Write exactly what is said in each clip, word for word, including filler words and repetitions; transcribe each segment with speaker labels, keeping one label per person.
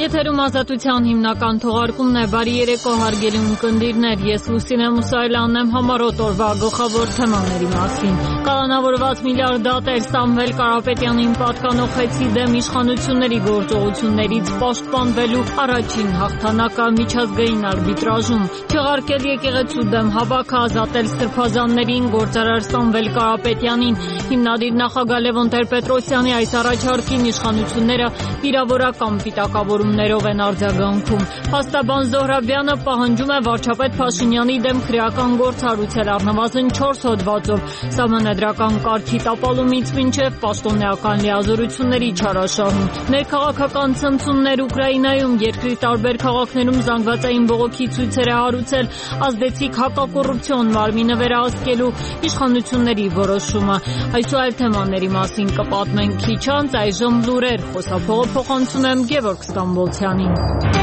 Speaker 1: Եթերում ազատության հիմնական թողարկումն է։ Բարի երեկո հարգելի ունկնդիրներ, ես Լուսինե Մուսայելյանն եմ, համառոտ օրվա գլխավոր թեմաների մասին։ Կալանավորված միլիարդատեր Սամվել Կարապետյանին պատկանող խեցի դեմ իշխանությունների գործողություններից պաշտպանվելու առաջին հաղթանակը միջազգային արբիտրաժում։ Չեղարկել եկեղեցու դեմ հավաքը, ազատել սրբազաններին, գործարար Սամվել Կարապետյանին։ Հիմնադիր նախագահ Լևոն Տեր-Պետրոսյանի այս առաջարկին իշխանությունները վիրավորական պիտակավորումներով են արձագանքում։ Փաստաբան Զոհրաբյանը պահանջում է վարչապետ Փաշինյանի դեմ քրեական գործ հարուցել առնվազն չորս հոդվածով սահմանադրական կարգի տապալումից մինչև պաշտոնեական լիազորությունների չարաշահում։ Ներքաղաքական ցնցումներ Ուկրաինայում, երկրի տարբեր քաղաքներում զանգվածային բողոքի ցույցեր է հարուցել ազդեցիկ հակակոռուպցիոն մարմինը վերահսկելու իշխանությունների որոշումը։ Այս ու այլ թեմաների մասին կպատմենք քիչ անց, այժմ լուրեր, խոսափողը փոխանցում եմ Գևորգ Ստամբոլցյանին։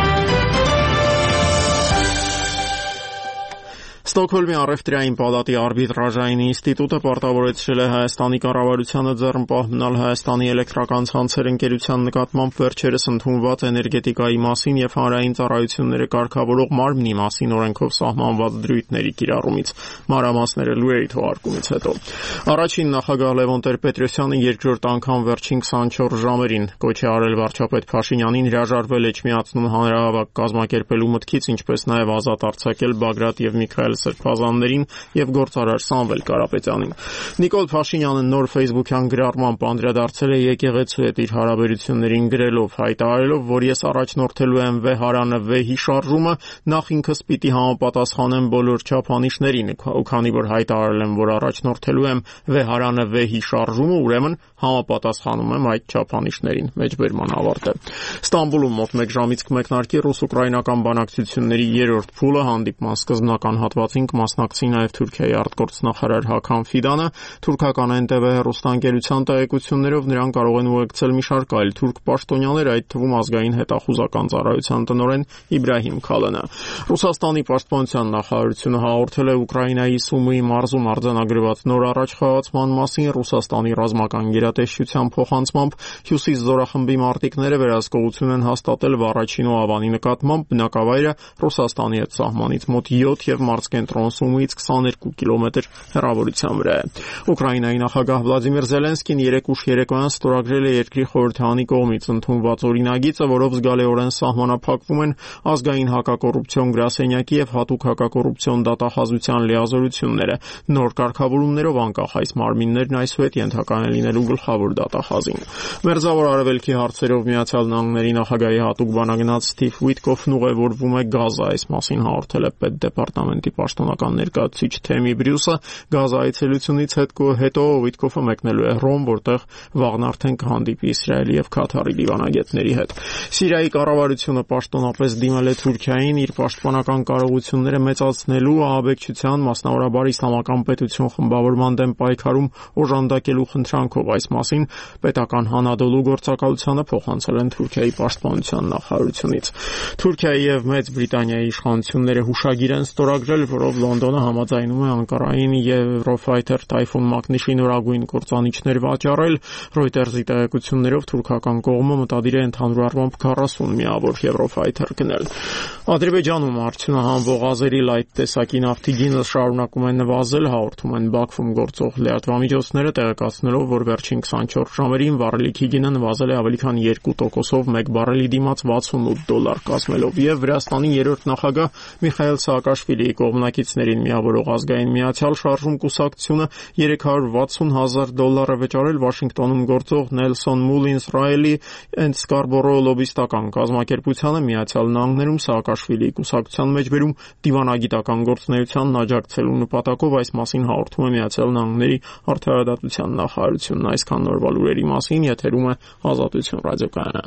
Speaker 2: Ստոկհոլմի առևտրային պալատի արբիտրաժային ինստիտուտը պարտավորեցրել է Հայաստանի կառավարությանը ձեռնպահ մնալ Հայաստանի էլեկտրական ցանցեր ընկերության նկատմամբ վերջերս ընդունված էներգետիկայի մասին եւ հանրային ծառայությունները կարգավորող մարմնի մասին օրենքով սահմանված դրույթների կիրառումից։ Մանրամասները լուրերի թողարկումից հետո։ Առաջին նախագահ Լևոն Տեր-Պետրոսյանը երկրորդ անգամ վերջին քսանչորս ժամերին կոչ է արել վարչապետ Փաշինյանին հրաժարվել Էջմիածնում հանրահավաք կազմակերպելու մտքից, ինչպես նաեւ ազատ արձակել Բագրատ եւ Միքայել սրբազաններին եւ գործարար Սամվել Կարապետյանին։ Նիկոլ Փաշինյանը նոր Facebook-յան գրառմամբ անդրադարձել է եկեղեցու հետ իր հարաբերություններին գրելով, հայտարարելով, որ ես առաջնորդելու եմ վեհարանը վեհի շարժումը, նախ ինքս պիտի համապատասխանեմ բոլոր չափանիշներին, ու քանի որ հայտարարել եմ, որ առաջնորդելու եմ վեհարանը վեհի շարժումը, ուրեմն համապատասխանում եմ այդ չափանիշներին։ Մեջբերման ավարտ է։ Ստամբուլում մոտ մեկ ժամից կմեկնարկի ռուս-ուկրաինական բանակցությունների երրորդ փուլը, հանդիպման սկզբնական հատվածին կմասնակցի նաև Թուրքիայի արտգործնախարար Հական Ֆիդանը։ Թուրքական Էն Տե Վե հեռուստաընկերության տեղեկություններով նրան կարող են ուղեկցել մի շարք այլ թուրք պաշտոնյաներ, այդ թվում ազգային հետախուզական ծառայության տնօրեն Իբրահիմ Քալանը։ Ռուսաստանի պաշտպանության նախարարությունը հաղորդել է Ուկրաինայի Սումիի մարզում արձանագրված նոր առաջխաղացման մասին։ Ռուսաստանի ռազմական գերատեսչության փոխանցմամբ Հյուսիս զորախմբի մարտիկները վերահսկողություն են հաստատել Վառաչին ու Ավանի նկատմամբ, բնակավայրը Ռուսաստանի հետ սահմանից մոտ յոթ եւ մարզկենտրոն Սումիից քսաներկու կիլոմետր հեռավորության վրա է։ Ուկրաինայի նախագահ Վլադիմիր Զելենսկին երեկ ուշ երեկոյան ստորագրել է երկրի խորհրդարանի կողմից ընդունված օրինագիծը, որով զգալիորեն սահմանափակվում են ազգային հակակոռուպցիոն գրասենյակի եւ հատուկ հակակոռուպցիոն դատախազության լիազորությունները։ Նոր կարգավորումներով անկախ այս մարմիններն այսուհետ ենթակա են լինելու գլխավոր դատախազին։ Մերձավոր Արևելքի հարցերով Միացյալ Նահանգների նախագահի հատուկ բանագնաց Սթիվ Ուիտկոֆն ուղևորվում է Գազա, այս մասին հաղորդել է պետդեպարտամենտի պաշտոնական ներկայացուցիչ Թեմի Բրյուսը։ Գազա այցելությունից հետո Ուիտկոֆը մեկնելու է Հռոմ, որտեղ վաղն արդեն կհանդիպի Իսրայելի եւ Քաթարի դիվանագետների հետ։ Սիրիայի կառավարությունը պաշտոնապես դիմել է Թուրքիային իր պաշտպանական կարողությունները մեծացնելու, ահաբեկչության, մասնավորաբար իսլամական պետություն խմբավորման դեմ պայքարում օժանդակելու խնդրանքով։ Այս մասին պետական Հանադոլու գործակալությանը փոխանցել են Թուրքիայի պաշտպանության նախարարությունից։ Թուրքիայի եւ Մեծ Բրիտանիայի իշխանությունները հուշագիր են ստորագրել, որով Լոնդոնը համաձայնում է Անկարային Eurofighter Typhoon մակնիշի նորագույն կործանիչներ վաճառել։ Reuters-ի տեղեկություններով թուրքական կողմը մտադիր է ընդհանուր առմամբ քառասուն միավոր Eurofighter գնել։ Ադրբեջանում արդյունահանվող ազերի լայթ տեսակի նավթի գինը շարունակում է նվազել, հաղորդում են Բաքվում գործող լրատվամիջոցները, տեղեկացնելով, որ վերջին քսանչորս ժամերին վառելիքի գինը նվազել է ավելի քան երկու տոկոսով մեկ բարելի դիմաց վաթսունութ դոլար կազմելով, եւ Վրաստանի երրորդ նախագահ Միխայել Սաակաշվիլիի կողմնակիցներին միավորող ազգային միացյալ շարժում կուսակցությունը երեք հարյուր վաթսուն հազար դոլար է վճարել Վաշինգտոնում գործող Nelson Mullins Riley and Scarborough լոբիստական կազմակերպությանը։ Միացյալ Նահանգներում Սաակաշվիլիի կուսակցության մեջբերում դիվանագիտական գործունեությանն աջակցելու նպատակով, այս մասին հաղորդում է Միացյալ Նահանգների արդարադատության նախարարությունն։ Այսքան նորվա լուրերի մասին, եթերում է Ազատություն ռադիոկայանը։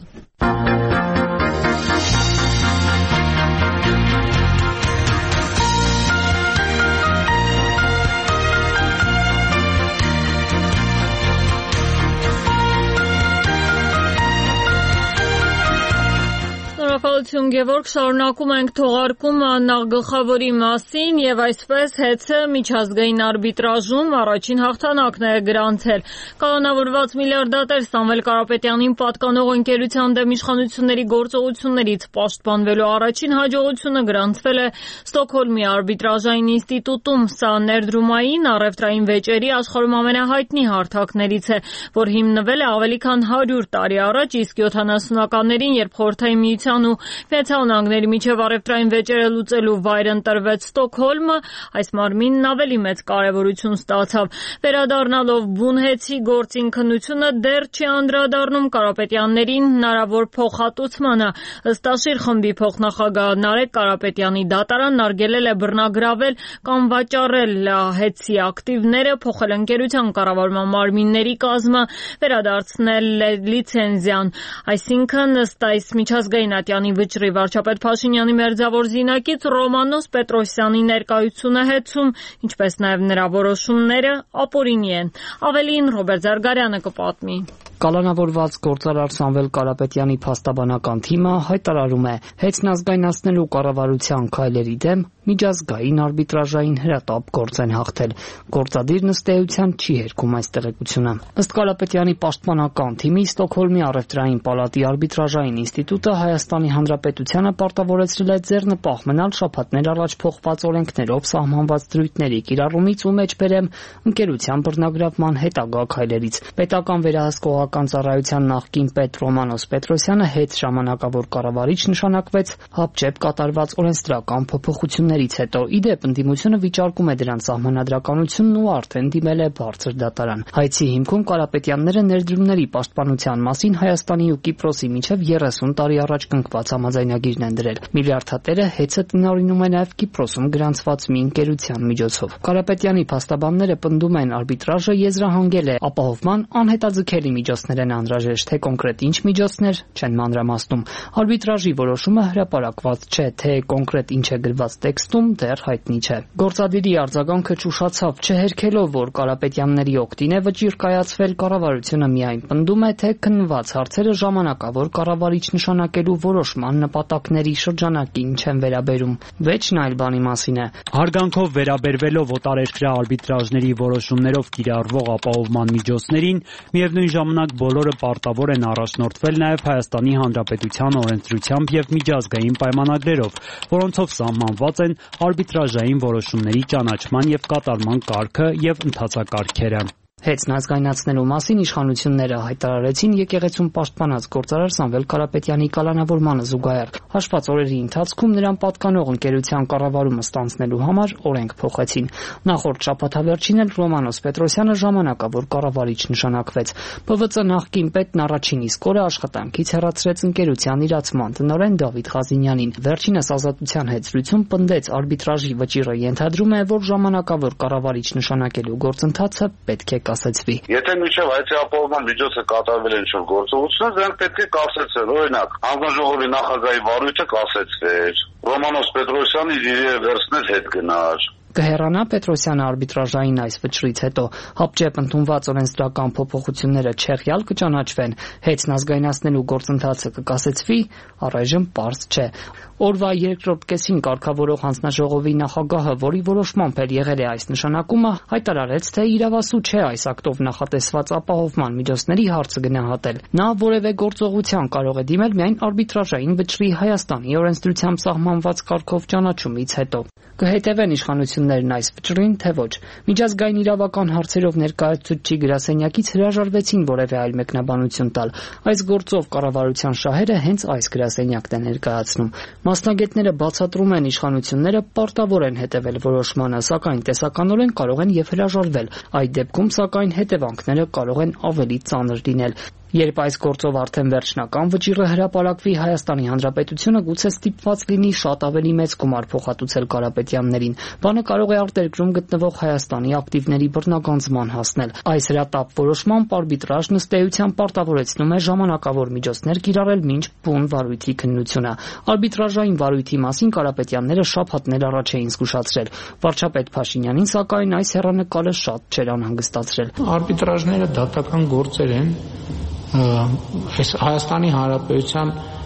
Speaker 1: Շնորհակալություն Գևորգ, շարունակում ենք թողարկումը նախգլխավորի մասին եւ այսպես ՀԵՑ-ը միջազգային արբիտրաժում առաջին հաղթանակն է գրանցել։ Կալանավորված միլիարդատեր Սամվել Կարապետյանին պատկանող ընկերության դեմ իշխանությունների գործողություններից պաշտպանվելու առաջին հաջողությունը գրանցվել է Ստոկհոլմի արբիտրաժային ինստիտուտում։ Սա ներդրումային առևտրային վեճերի աշխարհում ամենահայտնի հարթակներից է, որ հիմնվել է ավելի քան հարյուր տարի առաջ, իսկ յոթանասունականներին, երբ Խորհրդային Միության ու Միացյալ Նահանգների միջև առևտրային վեճերը լուծելու վայր ընտրվեց Ստոկհոլմը, այս մարմինն ավելի մեծ կարևորություն ստացավ։ Վերադառնալով բունհեցի գործին քննությունը դեռ չի անդրադառնում Կարապետյաններին հնարավոր փոխհատուցմանը։ Ըստաշիր խմբի փոխնախագահ Նարեկ Կարապետյանի դատարանն արգելել է բռնագրավել կամ վաճառել ՀԵՑ-ի ակտիվները, փոխել ընկերության կառավարման մարմինների կազմը, վերադարձնել լիցենզիան, այսինքն ըստ այս միջազգային ատյանի վճռի վարչապետ Փաշինյանի մերձավոր զինակից Ռոմանոս Պետրոսյանի ներկայությունը ՀԵՑ-ում, ինչպես նաև նրա որոշումները ապօրինի են։ Ավելին Ռոբերտ Զարգարյանը կպատմի։
Speaker 3: Կալանավորված գործարար Սամվել Կարապետյանի փաստաբանական թիմը հայտարարում է, ՀԵՑ-ն ազգայնացնելու կառավարության քայլերի դեմ միջազգային արբիտրաժային հրատապ գործ են հաղթել։ Գործադիրն ըստ էության չի հերքում այս տեղեկությունը։ Ըստ Կարապետյանի պաշտպանական թիմի, Ստոկհոլմի առևտրային պալատի արբիտրաժային ինստիտուտը Հայաստանի Հանրապետությանը պարտավորեցրել է ձեռնպահ մնալ շաբաթներ առաջ փոխված օրենքներով սահմանված դրույթների կիրառումից ու մեջբերեմ ընկերության բռնագրավման հետագա քայլերից։ Պետական վերահսկողական ծառայության նախկին պետ Ռոմանոս Պետրոսյանը ՀԵՑ ժամանակավոր կառավարիչ նշանակվեց հապճեպ կատարված օրենսդրական փոփոխություններից հետո։ Ի դեպ, ընդդիմությունը վիճարկում է դրան սահմանադրականությունն ու արդեն դիմել է բարձր դատարան։ Հայցի հիմքում Կարապետյանները ներդրումների պաշտպանության մասին Հայաստանի ու Կիպրոսի միջև երեսուն տարի առաջ կնքված համաձայնագիրն են դրել։ Միլիարդատերը ՀԵՑ-ը տնօրինում է նաև Կիպրոսում գրանցված մի ընկերության միջոցով։ Կարապետյանի փաստաբանները պնդում են, արբիտրաժը եզրահանգել է ապահովման անհետաձգելի միջոցներ են անհրաժեշտ, թե կոնկրետ ինչ միջոցներ չեն մանրամասնում։ Արբիտրաժի որոշումը հրապարակված չէ, թե կոնկրետ ինչ է գրված տեքստում դեռ հայտնի չէ։ Գործադիրի արձագանքը ճուշացավ, չհերքելով, որ Կարապետյանների օգտին է վճիռ կայացվել, կառավարությունը միայն պնդում է, թե քննված հարցերը ժամանակավոր կառավարիչ նշանակելու որոշման նպատակների շրջանակին չեն վերաբերում։ Վեճն այլ բանի մասին է։
Speaker 4: Հարգանքով վերաբերվելով օտարերկրյա արբիտրաժների որոշումներով կիրառվող ապահովման միջոցներին, միևնույն ժամանակ բոլորը պարտավոր են առաջնորդվել նաև Հայաստանի Հանրապետության օրենսդրությամբ եւ միջազգային պայմանագրերով, որոնցով սահմանված են արբիտրաժային որոշումների ճանաչման եւ կատարման կարգը եւ ընթացակարգերը։
Speaker 3: ՀԵՑ-ն ազգայնացնելու մասին իշխանությունները հայտարարեցին եկեղեցում պաշտպանած գործարար Սամվել Կարապետյանի կալանավորմանը զուգահեռ։ Հաշված օրերի ընթացքում նրան պատկանող ընկերության կառավարումը ստանձնելու համար օրենք փոխեցին։ Նախորդ շաբաթավերջին էլ Ռոմանոս Պետրոսյանը ժամանակավոր կառավարիչ նշանակվեց։ ՊՎԾ նախկին պետն առաջին իսկ օրը աշխատանքից հեռացրեց ընկերության իրացման տնօրեն Դավիթ Ղազինյանին։ Վերջինս Ազատության հետ զրույցում պնդեց, արբիտրաժի վճիռը ենթադրում է, որ ժամանակավոր կառավարիչ նշանակելու գործընթացը պետք է կասեցվի։
Speaker 5: Եթե միջև հայցի ապահովման միջոցը կատարվել են ինչ-որ գործողություններ, դրանք պետք է կասեցվեն։ Օրինակ, հանձնաժողովի նախագահի վարույթը կասեցվեր, Ռոմանոս Պետրոսյանը իր վերցնել հետ գնար։
Speaker 3: Կհեռանա Պետրոսյանը արբիտրաժային այս վճռից հետո, հապճեպ ընդունված օրենսդրական փոփոխությունները չեղյալ կճանաչվեն, ՀԵՑ-ն ազգայնացնելու գործընթացը կկասեցվի, առայժմ պարզ չէ։ Օրվա երկրորդ կեսին կարգավորող հանձնաժողովի նախագահը, որի որոշմամբ էլ եղել է այս նշանակումը, հայտարարեց, թե իրավասու չէ այս ակտով նախատեսված ապահովման միջոցների հարցը գնահատել։ Նա որևէ գործողության կարող է դիմել միայն արբիտրաժային վճռի Հայաստանի օրենսդրությամբ սահմանված կարգով ճանաչումից հետո։ Կհետևեն իշխանություններն այս վճռին, թե ոչ։ Միջազգային իրավական հարցերով ներկայացուցիչի գրասենյակից հրաժարվեցին որևէ այլ մեկնաբանություն տալ։ Այս գործով կառավարության շահերը հենց այս գրասենյակն է ներկայացնում։ Մասնագետները բացատրում են, իշխանությունները պարտավոր են հետևել որոշմանը, սակայն տեսականորեն կարող են եւ հրաժարվել։ Այդ դեպքում, սակայն, հետևանքները կարող են ավելի ծանր լինել։ Երբ այս գործով արդեն վերջնական վճիռը հրապարակվի, Հայաստանի Հանրապետությունը գուցե ստիպված լինի շատ ավելի մեծ գումար փոխհատուցել Կարապետյաններին։ Բանը կարող է արտերկրում գտնվող Հայաստանի ակտիվների բռնագանձման հասնել։ Այս հրատապ որոշմամբ արբիտրաժն ըստ էության պարտավորեցնում է ժամանակավոր միջոցներ կիրառել մինչ բուն վարույթի քննությունը։ Արբիտրաժային վարույթի մասին Կարապետյանները շաբաթներ առաջ էին զգուշացրել։ Վարչապետ Փաշինյանին, սակայն, այս հեռանկարը շատ չէր անհանգստացրել։
Speaker 6: Արբիտրաժները դատական գործեր են։ Այս Հայաստանի Հանրապետության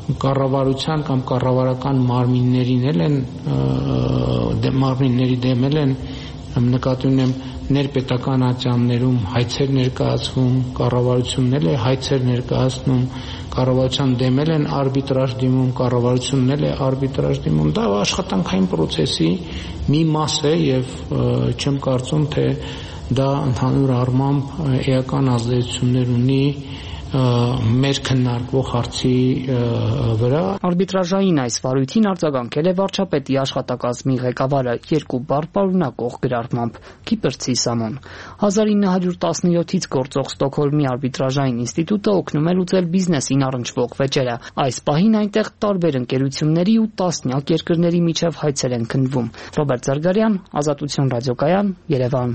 Speaker 6: կառավարության կամ կառավարական մարմիններին էլ են մարմինների դեմ են նկատի ունեմ ներպետական ատյաններում հայցեր ներկայացվում, կառավարությունն էլ է հայցեր ներկայացնում, կառավարության դեմ են արբիտրաժ դիմում, կառավարությունն էլ է արբիտրաժ դիմում։ Դա աշխատանքային process-ի մի մաս է եւ չեմ կարծում, թե դա ընդհանուր առմամբ էական ազդեցություններ ունի մեր քննարկվող հարցի վրա։
Speaker 3: Արբիտրաժային այս վարույթին արձագանքել է վարչապետի աշխատակազմի ղեկավարը երկու բառ պարունակող գրառմամբ՝ Կիպրցի Սամոն։ հազար ինը հարյուր տասնյոթից գործող Ստոկհոլմի արբիտրաժային ինստիտուտը օգնում է լուծել բիզնեսին առնչվող վեճերը։ Այս պահին այնտեղ տարբեր ընկերությունների ու տասնյակ երկրների միջև հայցեր են քննվում։ Ռոբերտ Զարգարյան, Ազատություն ռադիոկայան, Երևան։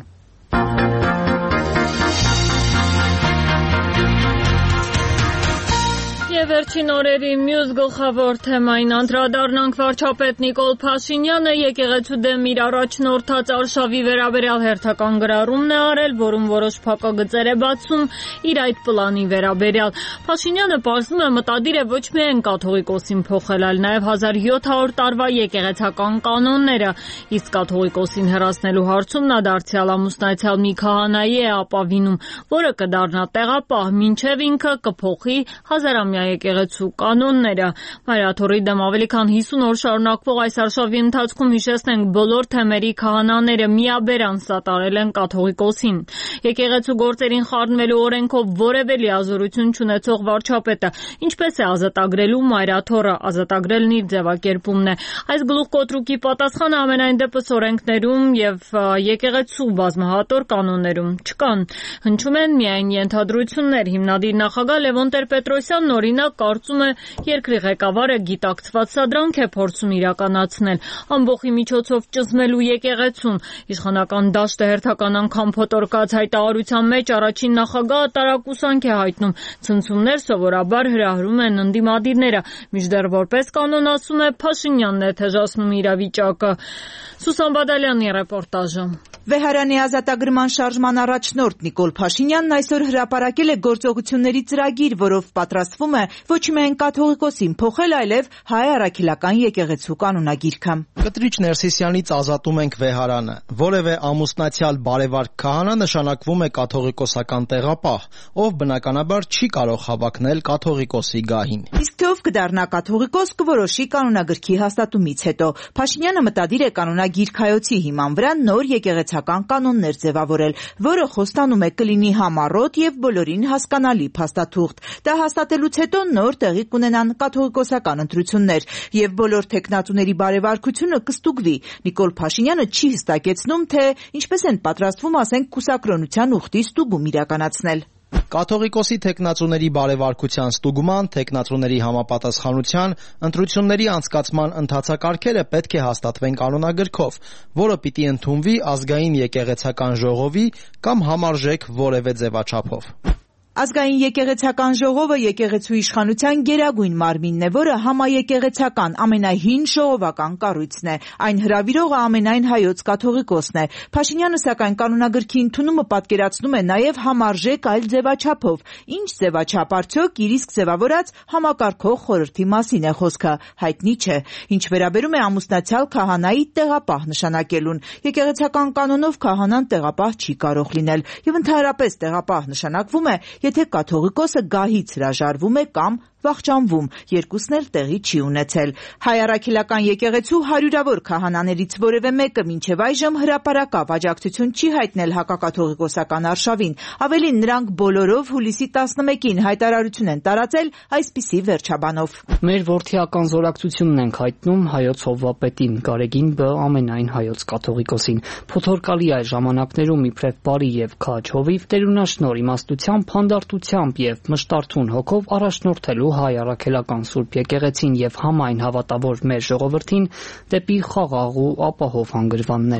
Speaker 1: Վերջին օրերի մյուս գլխավոր թեմային անդրադառնանք վարչապետ Նիկոլ Փաշինյանը եկեղեցու դեմ իր առաջնորդած արշավի վերաբերյալ հերթական գրառումն է արել, որում որոշ փակագծեր է բացում իր այդ պլանի վերաբերյալ։ Փաշինյանը պարզում է մտադիր է ոչ միայն կաթողիկոսին փոխել, այլ նաև հազար յոթ հարյուր տարվա եկեղեցական կանոնները, իսկ կաթողիկոսին հեռացնելու հարցում նա դարձյալ ամուսնացյալ մի քահանայի է ապավինում, որը կդառնա տեղապահ, մինչև ինքը կփոխի հազարամյա եկեղեցու կանոնները։ Մարիաթորի դեմ ավելի քան հիսուն օր շարունակվող այս արշավի ընթացքում հիշեցնենք բոլոր թեմերի քահանաները միաբերան սատարել են կաթողիկոսին։ Եկեղեցու գործերին խառնվելու օրենքով որևէ լիազորություն չունեցող վարչապետը ինչպես է ազատագրելու Մարիաթորը, ազատագրելն իր ձևակերպումն է։ Այս գլուխկոտրուկի պատասխանը ամենայն դեպս օրենքներում եւ եկեղեցու բազմահատոր կանոններում չկան։ Հնչում են միայն ենթադրություններ։ Հիմնադիր նախագահ Լևոն Տեր-Պետրոսյանն օրինակ կարծում է երկրի ղեկավարը գիտակցված սադրանք է փորձում իրականացնել ամբողջի միջոցով ճզմելու եկեղեցուն։ Իշխանական դաշտը հերթական անգամ փոթորկած հայտարարության մեջ առաջին նախագահը տարակուսանք է հայտնում։ Ցնցումներ սովորաբար հրահրում են ընդդիմադիրները, մինչդեռ որպես կանոն ասում է Փաշինյանն է թեժացնում իրավիճակը։ Սուսան Բադալյանի ռեպորտաժը։
Speaker 7: Վեհարանի ազատագրման շարժման առաջնորդ Նիկոլ Փաշինյանն այսօր հրապարակել է գործողությունների ծրագիր, որով պատրաստվում է ոչ միայն կաթողիկոսին փոխել, այլև հայ առաքելական եկեղեցու կանոնագիրքը։
Speaker 8: Կտրիչ Ներսիսյանից ազատում ենք Վեհարանը։ Որևէ ամուսնացյալ բարևարք քահանա նշանակվում է կաթողիկոսական տեղապահ, ով բնականաբար չի կարող հավակնել կաթողիկոսի գահին։
Speaker 7: Իսկ թե ով կդառնա կաթողիկոս կորոշի կանոնագրքի հաստատումից հետո։ Փաշինյանը մտադիր է կանոնագիրքայոցի հիման վրա նոր եկեղեցական կանոններ ձևավորել, որը խոստանում է կլինի համառոտ եւ բոլորին հասկանալի փաստաթուղթ։ Դա հաստատելուց հետո նոր տեղի կունենան կաթողիկոսական ընտրություններ եւ բոլոր թեկնածուների բարեվարկությունը կստուգվի։ Նիկոլ Փաշինյանը չի հստակեցնում, թե ինչպես են պատրաստվում, ասենք, կուսակրոնության ուխտի ստուգում իրականացնել։
Speaker 8: Կաթողիկոսի թեկնածուների բարեվարկության ստուգման, թեկնածուների համապատասխանության, ընտրությունների անցկացման ընթացակարգերը պետք է հաստատվեն կանոնագրքով, որը պիտի ընդունվի ազգային եկեղեցական ժողովի կամ համարժեք որևէ ձևաչափով։
Speaker 7: Ազգային եկեղեցական ժողովը եկեղեցու իշխանության գերագույն մարմինն է, որը համաեկեղեցական ամենահին ժողովական կառույցն է։ Այն հրավիրողը ամենայն հայոց կաթողիկոսն է։ Փաշինյանը սակայն կանոնագրքի ընդունումը պատկերացնում է նաև համարժեք այլ ձևաչափով։ Ինչ ձևաչափ արդյոք իր իսկ ձևավորած համակարգող խորհրդի մասին է խոսքը, հայտնի չէ։ Ինչ վերաբերում է ամուսնացյալ քահանայի տեղապահ նշանակելուն, եկեղեցական կանոնով քահանան տեղապահ չի կարող լինել եւ ընդհանրապես տեղապահ նշանակվում է, եթե կաթողիկոսը գահից հրաժարվում է կամ վախճանվում, երկուսն էլ տեղի չի ունեցել։ Հայ առաքելական եկեղեցու հարյուրավոր քահանաներից որևէ մեկը մինչև այժմ հրապարակավ աջակցություն չի հայտնել հակակաթողիկոսական արշավին։ Ավելին, նրանք բոլորով հուլիսի տասնմեկին հայտարարություն են տարածել այսպիսի վերջաբանով։
Speaker 3: Մեր որդիական զորակցությունն ենք հայտնում հայոց հովվապետին Գարեգին Բ. ամենայն հայոց կաթողիկոսին։ Փոթորկալի այ ժամանակներում իբրև բարի եւ քաջ հովիվ տերունաշնոր իմաստությամբ, հանդարտությամբ եւ մշտարթուն հոգով առաջնորդելու հայ առաքելական Սուրբ եկեղեցին եւ համայն հավատավոր մեր ժողովրդին դեպի խաղաղ ու ապահով հանգրվաններ։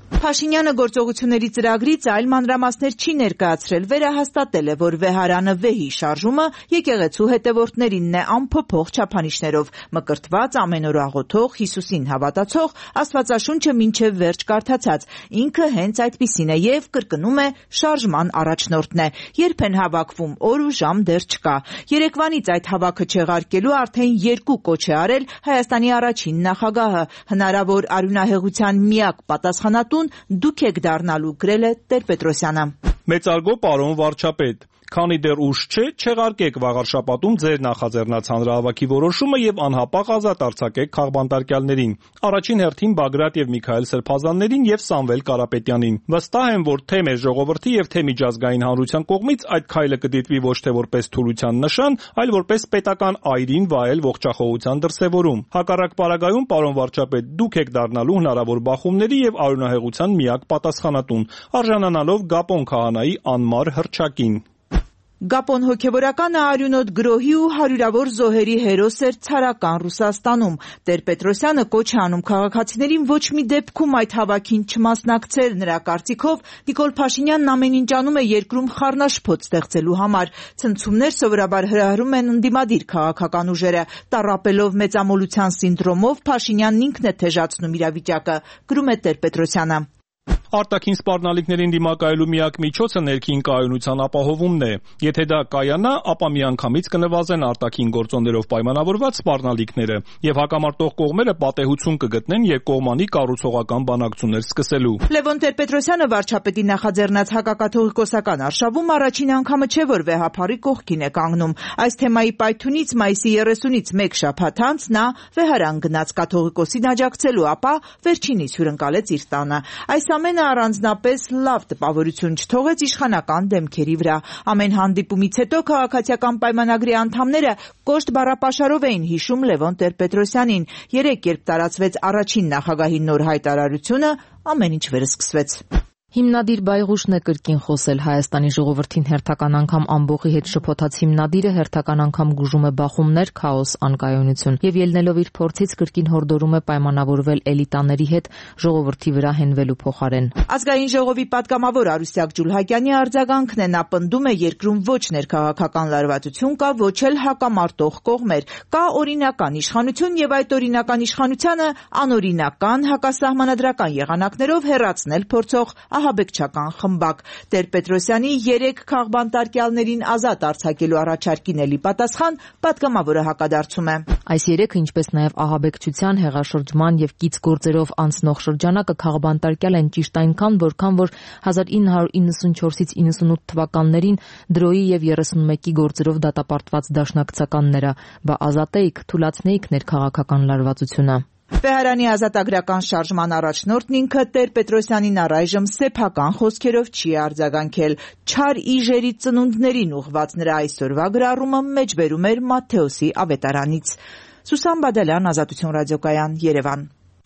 Speaker 7: Փաշինյանը գործողությունների ծրագրից այլ մանրամասներ չի ներկայացրել, վերահաստատել է, որ վեհարանը վեհի շարժումը եկեղեցու հետևորդներինն է անփոփոխ չափանիշներով, մկրտված, ամեն օր աղոթող, Հիսուսին հավատացող, Աստվածաշունչը մինչև վերջ կարդացած, ինքը հենց այդպիսին է եւ կրկնում է շարժման առաջնորդն է, երբ են հավաքվում, օր ու ժամ դեռ չկա։ Երեկվանից այդ հավաքը չեղարկելու արդեն երկու կոչ է արել Հայաստանի առաջին նախագահը, հնարավոր արյունահեղության միակ պատասխանատուն դուք եք դառնալու, գրել է Տեր-Պետրոսյանը։
Speaker 9: Մեծարգո պարոն վարչապետ, քանի դեռ ուշ չէ, չեղարկեք վաղար շաբաթում ձեր նախաձեռնած հանրահավաքի որոշումը եւ անհապաղ ազատ արձակեք քաղբանտարկյալներին, առաջին հերթին Բագրատ եւ Միքայել Սրբազաններին եւ Սամվել Կարապետյանին։ Վստահ եմ, որ թե մեր ժողովրդի եւ թե միջազգային հանրության կողմից այդ քայլը կդիտվի ոչ թե որպես թուլության նշան, այլ որպես պետական այրին վայել ողջախոհության դրսեւորում։ Հակառակ պարագայում, պարոն վարչապետ, դուք եք դառնալու հնարավոր բախումների եւ արյունահեղության միակ պատասխանատուն, արժանանալով Գապոն քահանայի անմար հռչակին։
Speaker 7: Գապոն հոգևորականը արյունոտ գրոհի ու հարյուրավոր զոհերի հերոս էր ցարական Ռուսաստանում։ Տեր-Պետրոսյանը կոչ է անում քաղաքացիներին ոչ մի դեպքում այդ հավաքին չմասնակցել։ Նրա կարծիքով Նիկոլ Փաշինյանն ամեն ինչ անում է երկրում խառնաշփոթ ստեղծելու համար։ Ցնցումներ սովորաբար հրահրում են ընդդիմադիր քաղաքական ուժերը։ Տառապելով մեծամոլության սինդրոմով Փաշինյանն ինքն է թեժացնում իրավիճակը, գրում է Տեր-Պետրոսյանը։
Speaker 9: Արտաքին սպառնալիքներին դիմակայելու միակ միջոցը ներքին կայունության ապահովումն է։ Եթե դա կայանա, ապա միանգամից կնվազեն արտաքին գործոններով պայմանավորված սպառնալիքները, եւ հակամարտող կողմերը պատեհություն կգտնեն երկկողմանի կառուցողական բանակցություններ սկսելու։
Speaker 7: Լևոն Տեր-Պետրոսյանը վարչապետի նախաձեռնած հակակաթողիկոսական արշավում առաջին անգամը չէ, որ վեհափառի կողքին է կանգնում։ Այս թեմայի պայթյունից մայիսի երեսունից մեկ շաբաթ անց նա վեհարան գնաց կաթողիկոսին աջակցելու, ապա վերջինիս հյուրընկալեց իր տանը։ Այս ամենը առանձնապես լավ տպավորություն չթողեց իշխանական դեմքերի վրա։ Ամեն հանդիպումից հետո քաղաքացիական պայմանագրի անդամները կոշտ բառապաշարով էին հիշում Լևոն Տեր-Պետրոսյանին։ Երեկ, երբ տարածվեց առաջին նախագահի նոր հայտարարությունը, ամեն ինչ վերսկսվեց։
Speaker 10: Հիմնադիր Բայղուշն է կրկին խոսել Հայաստանի ժողովրդին հերթական անգամ ամբողի հետ շփոթած հիմնադիրը հերթական անգամ գուժում է բախումներ, քաոս, անկայունություն եւ ելնելով իր փորձից կրկին հորդորում է պայմանավորվել էլիտաների հետ ժողովրդի վրա հենվելու փոխարեն։
Speaker 7: Ազգային ժողովի պատգամավոր Արուսյակ Ջուլհակյանի արձագանքն է, նա պնդում է երկրում ոչ ներքաղաքական լարվածություն կա, ոչ էլ հակամարտող կողմեր, կա օրինական իշխանություն եւ այդ օրինական իշխանությանը անօրինական հակասահմանադրական եղանակներով հեռացնել փորձող ահաբեկչական խմբակ։ Տեր-Պետրոսյանի երեք քաղբանտարկյալներին ազատ արձակելու առաջարկին էլի պատասխան պատգամավորը հակադարձում է։
Speaker 10: Այս երեքը, ինչպես նաև ահաբեկչության, հեղաշրջման եւ կից գործերով անցնող շրջանակը քաղբանտարկյալ են ճիշտ այնքան, որքան որ հազար ինը հարյուր իննսունչորսից իննսունութ թվականներին դրոյի եւ երեսունմեկի գործերով դատապարտված դաշնակցականները, բա ազատեիք, թուլացնեիք ներքաղաքական լարվածությունը։
Speaker 7: Վեհարանի ազատագրական շարժման առաջնորդն ինքը Տեր-Պետրոսյանին առայժմ սեփական խոսքերով չի արձագանքել։ Չար իժերի ծնունդներին ուղված նրա այսօրվա գրառումը մեջբերում էր Մատթեոսի ավետարանից։ Սուսան Բադալյան, Ազատություն ռադիոկայան, Երևան։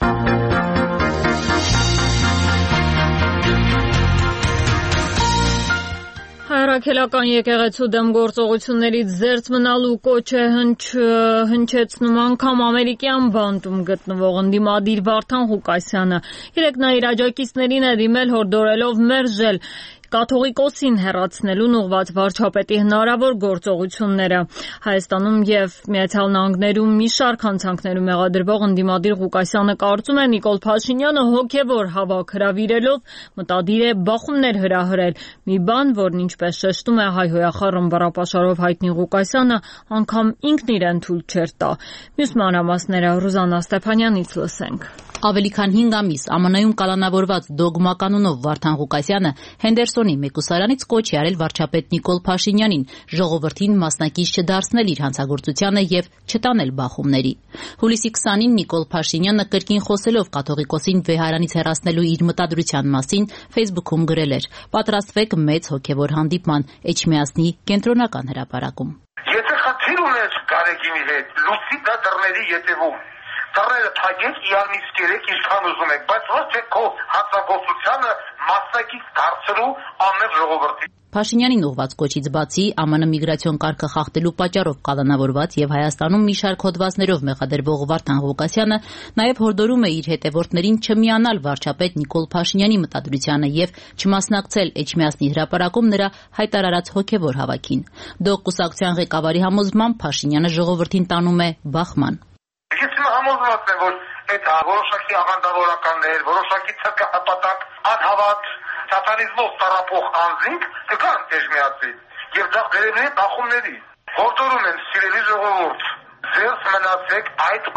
Speaker 1: Հայրաքելական եկեղեցու դեմ գործողություններից զերծ մնալու կոչ է հնչեցնում անգամ ամերիկյան բանտում գտնվող ընդդիմադիր Վարդան Ղուկասյանը։ Երեկ նա իր աջակիցներին է դիմել հորդորելով մերժել կաթողիկոսին հեռացնելուն ուղված վարչապետի հնարավոր գործողությունները։ Հայաստանում եւ Միացյալ Նահանգներում մի շարք հանցանքներում մեղադրվող ընդդիմադիր Ղուկասյանը կարծում է Նիկոլ Փաշինյանը հոգեվոր հավաք հրավիրելով մտադիր է բախումներ հրահրել, մի բան, որն ինչպես շեշտում է հայհոյախառն բառապաշարով հայտնի Ղուկասյանը, անգամ ինքն իրեն թույլ չէր տա։ Մյուս մանրամասները Ռուզաննա Ստեփանյանից լսենք։
Speaker 11: Ավելի քան հինգ ամիս ԱՄՆ-ում կալանավորված դոգմա կանոնով Վարդան Ղուկասյանը Հենդերսոնի մեկուսարանից կոչ է արել վարչապետ Նիկոլ Փաշինյանին ժողովրդին մասնակից չդարձնել իր հանցագործությանը եւ չտանել բախումների։ Հուլիսի քսանին Նիկոլ Փաշինյանը կրկին խոսելով կաթողիկոսին վեհարանից հեռացնելու իր մտադրության մասին Facebook-ում գրել էր. «Պատրաստվեք մեծ հոգեվոր հանդիպման Էջմիածնի կենտրոնական հրապարակում»։
Speaker 12: Եթե խնդիր ունես Գարեգինի հետ, լուսի դա դռների ետևում։ Դռները թագեք, իարմից կերեք, ինչքան ուզում եք, բայց ոչ թե քո հանցագործությանը մասնակից դարձրու ամեն ժողովրդի։
Speaker 11: Փաշինյանին ուղված կոչից բացի ԱՄՆ միգրացիոն կարգը խախտելու պատճառով կալանավորված եւ Հայաստանում մի շարք հոդվածներով մեղադրվող Վարդան Ղուկասյանը նաեւ հորդորում է իր հետևորդներին չմիանալ վարչապետ Նիկոլ Փաշինյանի մտադրությանը եւ չմասնակցել Էջմիածնի հրապարակում նրա հայտարարած հոգեվոր հավաքին։ Դոկ կուսակցության ղեկավարի համոզմամբ Փաշինյանը ժողովրդին տանում է բախման։
Speaker 12: Ես համոզված եմ, որ այդ որոշակի աղանդավորականներ, որոշակի ցկահպատակ, անհավատ սատանիզմով տարապող անձինք կգան Էջմիածին եւ դա վերևների բախումների։ Հորդորում են սիրելի ժողովուրդ, ձեզ մնացեք այդ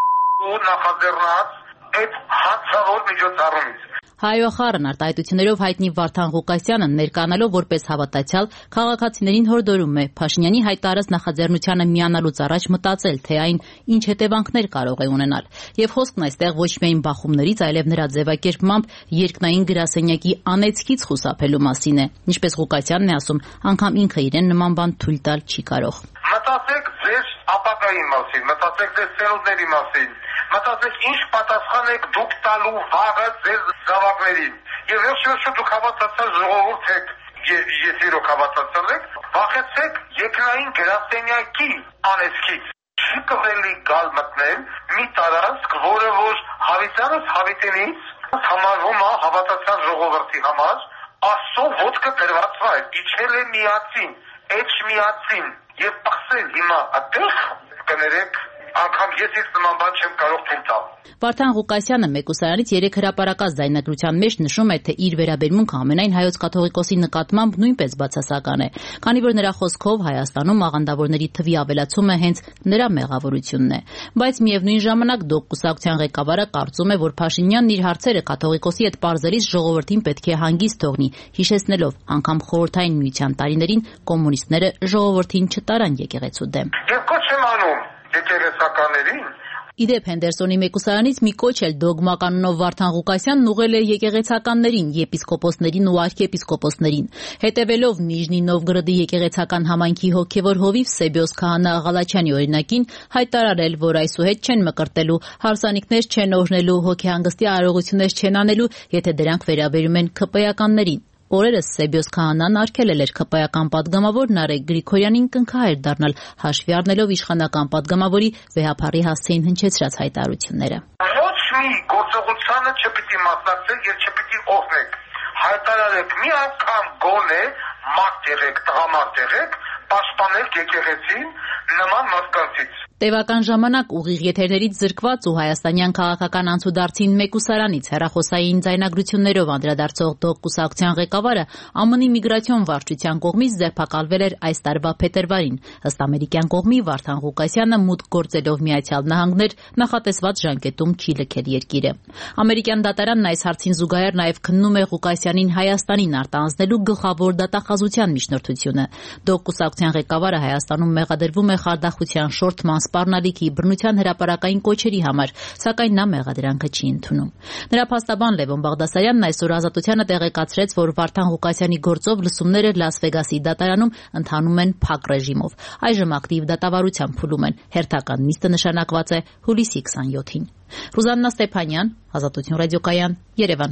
Speaker 12: ու նախաձեռնած այդ հացավոր միջոցառումից։
Speaker 11: Հայոախառն արտահայտություններով հայտնի Վարդան Ղուկասյանը ներկայանալով որպես հավատացյալ քաղաքացիներին հորդորում է Փաշինյանի հայտարարած նախաձեռնությանը միանալուց առաջ մտածել, թե այն ինչ հետևանքներ կարող է ունենալ։ Եվ խոսքն այստեղ ոչ միայն բախումներից, այլև նրա ձևակերպմամբ երկնային գրասենյակի անեծքից խուսափելու մասին է։ Ինչպես Ղուկասյանն է ասում, անգամ ինքը իրեն նման բան թույլ տալ չի կարող։
Speaker 12: Մտածեք ձեր ապագայի մասին, մտածեք ձեր ծերունների մասին, մտածեք ինչ պատասխան եք դուք տալու վաղը ձեր զավակներին։ Եվ վերջերս դուք հավատացած ժողովուրդ եք, եթե իրոք հավատացած եք, վախեցեք երկնային գրասենյակի անեծքից։ Չի կարելի գալ մտնել մի տարածք, որը որ հավիտյանս հավիտենից համարվում է հավատացած ժողովրդի համար, Աստծո ոտքը դրված վայր, իջել է միածին, էջ միածին եւ պղսել հիմա այդտեղ կներեք անգամ ես ես նման բան չեմ կարող թույլ տալ։
Speaker 11: Վարդան Ղուկասյանը մեկուսարանից երեք հրապարակած ձայնագրության մեջ նշում է, թե իր վերաբերմունքը ամենայն հայոց կաթողիկոսի նկատմամբ նույնպես բացասական է, քանի որ նրա խոսքով Հայաստանում աղանդավորների թվի ավելացումը հենց նրա մեղավորությունն է։ Բայց միևնույն ժամանակ Դոկ կուսակցության ղեկավարը կարծում է, որ Փաշինյանն իր հարցերը կաթողիկոսի հետ պարզելիս ժողովրդին պետք է հանգիստ թողնի, հիշեցնելով անգամ խորհրդային միության տարիներին կոմունիստները ժողովրդին չտարան եկեղեցու դեմ։
Speaker 12: Եվ կոչ եմ անում եկեղեցականներին
Speaker 11: Իդեպ Հենդերսոնի մեկուսարանից մի կոչ էլ դոգմա կանոնով Վարդան Ղուկասյանն ուղղել է եկեղեցականներին, եպիսկոպոսներին ու արքեպիսկոպոսներին։ Հետևելով Նիժնի Նովգորոդի եկեղեցական համայնքի հոգևոր հովիվ Սեբիոս Քահանա Աղալաչյանի օրինակին հայտարարել, որ այսուհետ չեն մկրտելու, հարսանիքներ չեն օրհնելու, հոգեհանգստի արարողություններ չեն անելու, եթե դրանք վերաբերում են ՔՊ-ականներին։ Օրերս Սեբիոս Քահանան արգելել էր ՔՊ-ական պատգամավոր Նարեկ Գրիգորյանին կնքահայր դառնալ, հաշվի առնելով իշխանական պատգամավորի վեհափառի հասցեին հնչեցրած հայտարարությունները։
Speaker 12: Ոչ մի գործողությանը չպիտի մասնակցեք եւ չպիտի օգնեք։ Հայտարարեք մի անգամ գոնե մարդ եղեք, տղամարդ եղեք, պաշտպանեք եկեղեցին նման մարդկանցից։
Speaker 11: Տևական ժամանակ ուղիղ եթերներից զրկված ու հայաստանյան քաղաքական անցուդարձին մեկուսարանից հեռախոսային ձայնագրություններով անդրադարձող Դոկ կուսակցության ղեկավարը ԱՄՆ միգրացիոն վարչության կողմից ձերբակալվել էր այս տարվա փետրվարին։ Ըստ ամերիկյան կողմի Վարդան Ղուկասյանը մուտք գործելով Միացյալ Նահանգներ նախատեսված ժանկետում չի լքել երկիրը։ Ամերիկյան դատարանն այս հարցին զուգահեռ նաև քննում է Ղուկասյանին Հայաստանին արտահանձնելու գլխավոր դատախազության միջնորդությունը։ Դոկ կուսակցության ղեկավարը Հայաստանում մեղադրվում է խարդախության շորթման սպառնալիքի բռնության հրապարակային կոչերի համար, սակայն նա մեղադրանքը չի ընդունում։ Նրա փաստաբան Լևոն Բաղդասարյանն այսօր Ազատությանը տեղեկացրեց, որ Վարդան Ղուկասյանի գործով լսումները Լաս Վեգասի դատարանում ընթանում են փակ ռեժիմով։ Այժմ ակտիվ դատավարության փուլում են։ Հերթական նիստը նշանակված է հուլիսի քսանյոթին։ Ռուզաննա Ստեփանյան, Ազատություն ռադիոկայան, Երևան։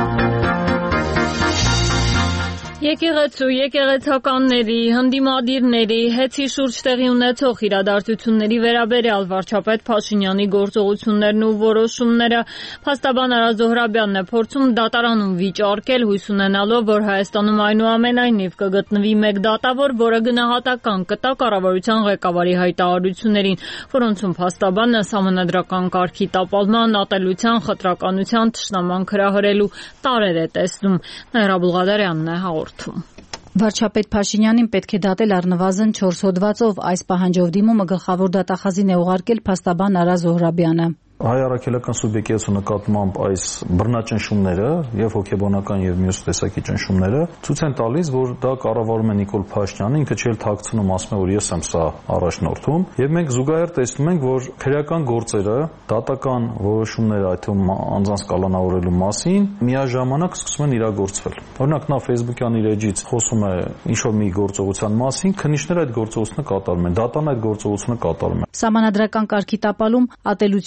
Speaker 1: Եկեղեցու, եկեղեցականների, հնդիմադիրների, հեծի շուրջ տեղի ունեցող իրադարձությունների վերաբերյալ վարչապետ Փաշինյանի գործողություններն ու որոշումները փաստաբան Արա Զոհրաբյանն է փորձում դատարանում վիճարկել, հույս ունենալով, որ Հայաստանում այնուամենայնիվ կգտնվի մեկ դատավոր, որը գնահատական կտա կառավարության ղեկավարի հայտարարություններին, որոնցում փաստաբանը սահմանադրական կարգի տապալման, ատելության, խտրականության, թշնաման քրահրելու տարրեր է տեսնում։ Նաիրա Բուլղադարյանն է հաղորդում։
Speaker 13: Վարչապետ Փաշինյանին պետք է դատել առնվազն չորս հոդվածով, այս պահանջով դիմումը գլխավոր դատախազին է ուղարկել փաստաբան Արա Զոհրաբյանը։
Speaker 14: Հայ առաքելական սուբյեկտի նկատմամբ այս բռնաճնշումները եւ հոգեբանական եւ մյուս տեսակի ճնշումները ցույց են տալիս, որ դա կառավարում է Նիկոլ Փաշինյանը, ինքը չէ թաքցնում, ասում է, որ ես եմ սա առաջնորդում, եւ մենք զուգահեռ տեսնում ենք, որ քրեական գործերը, դատական որոշումները, այդ թվում անձանց կալանավորելու մասին միաժամանակ սկսում են իրագործվել։ Օրինակ նա Facebook-յան իր էջից խոսում է ինչ-որ մի գործողության մասին, քննիչները այդ գործողությունը կատարում են, դատան այդ գործողությունը կատարում է։
Speaker 13: Սահմանադրական կարգի տապալում, ատելություն,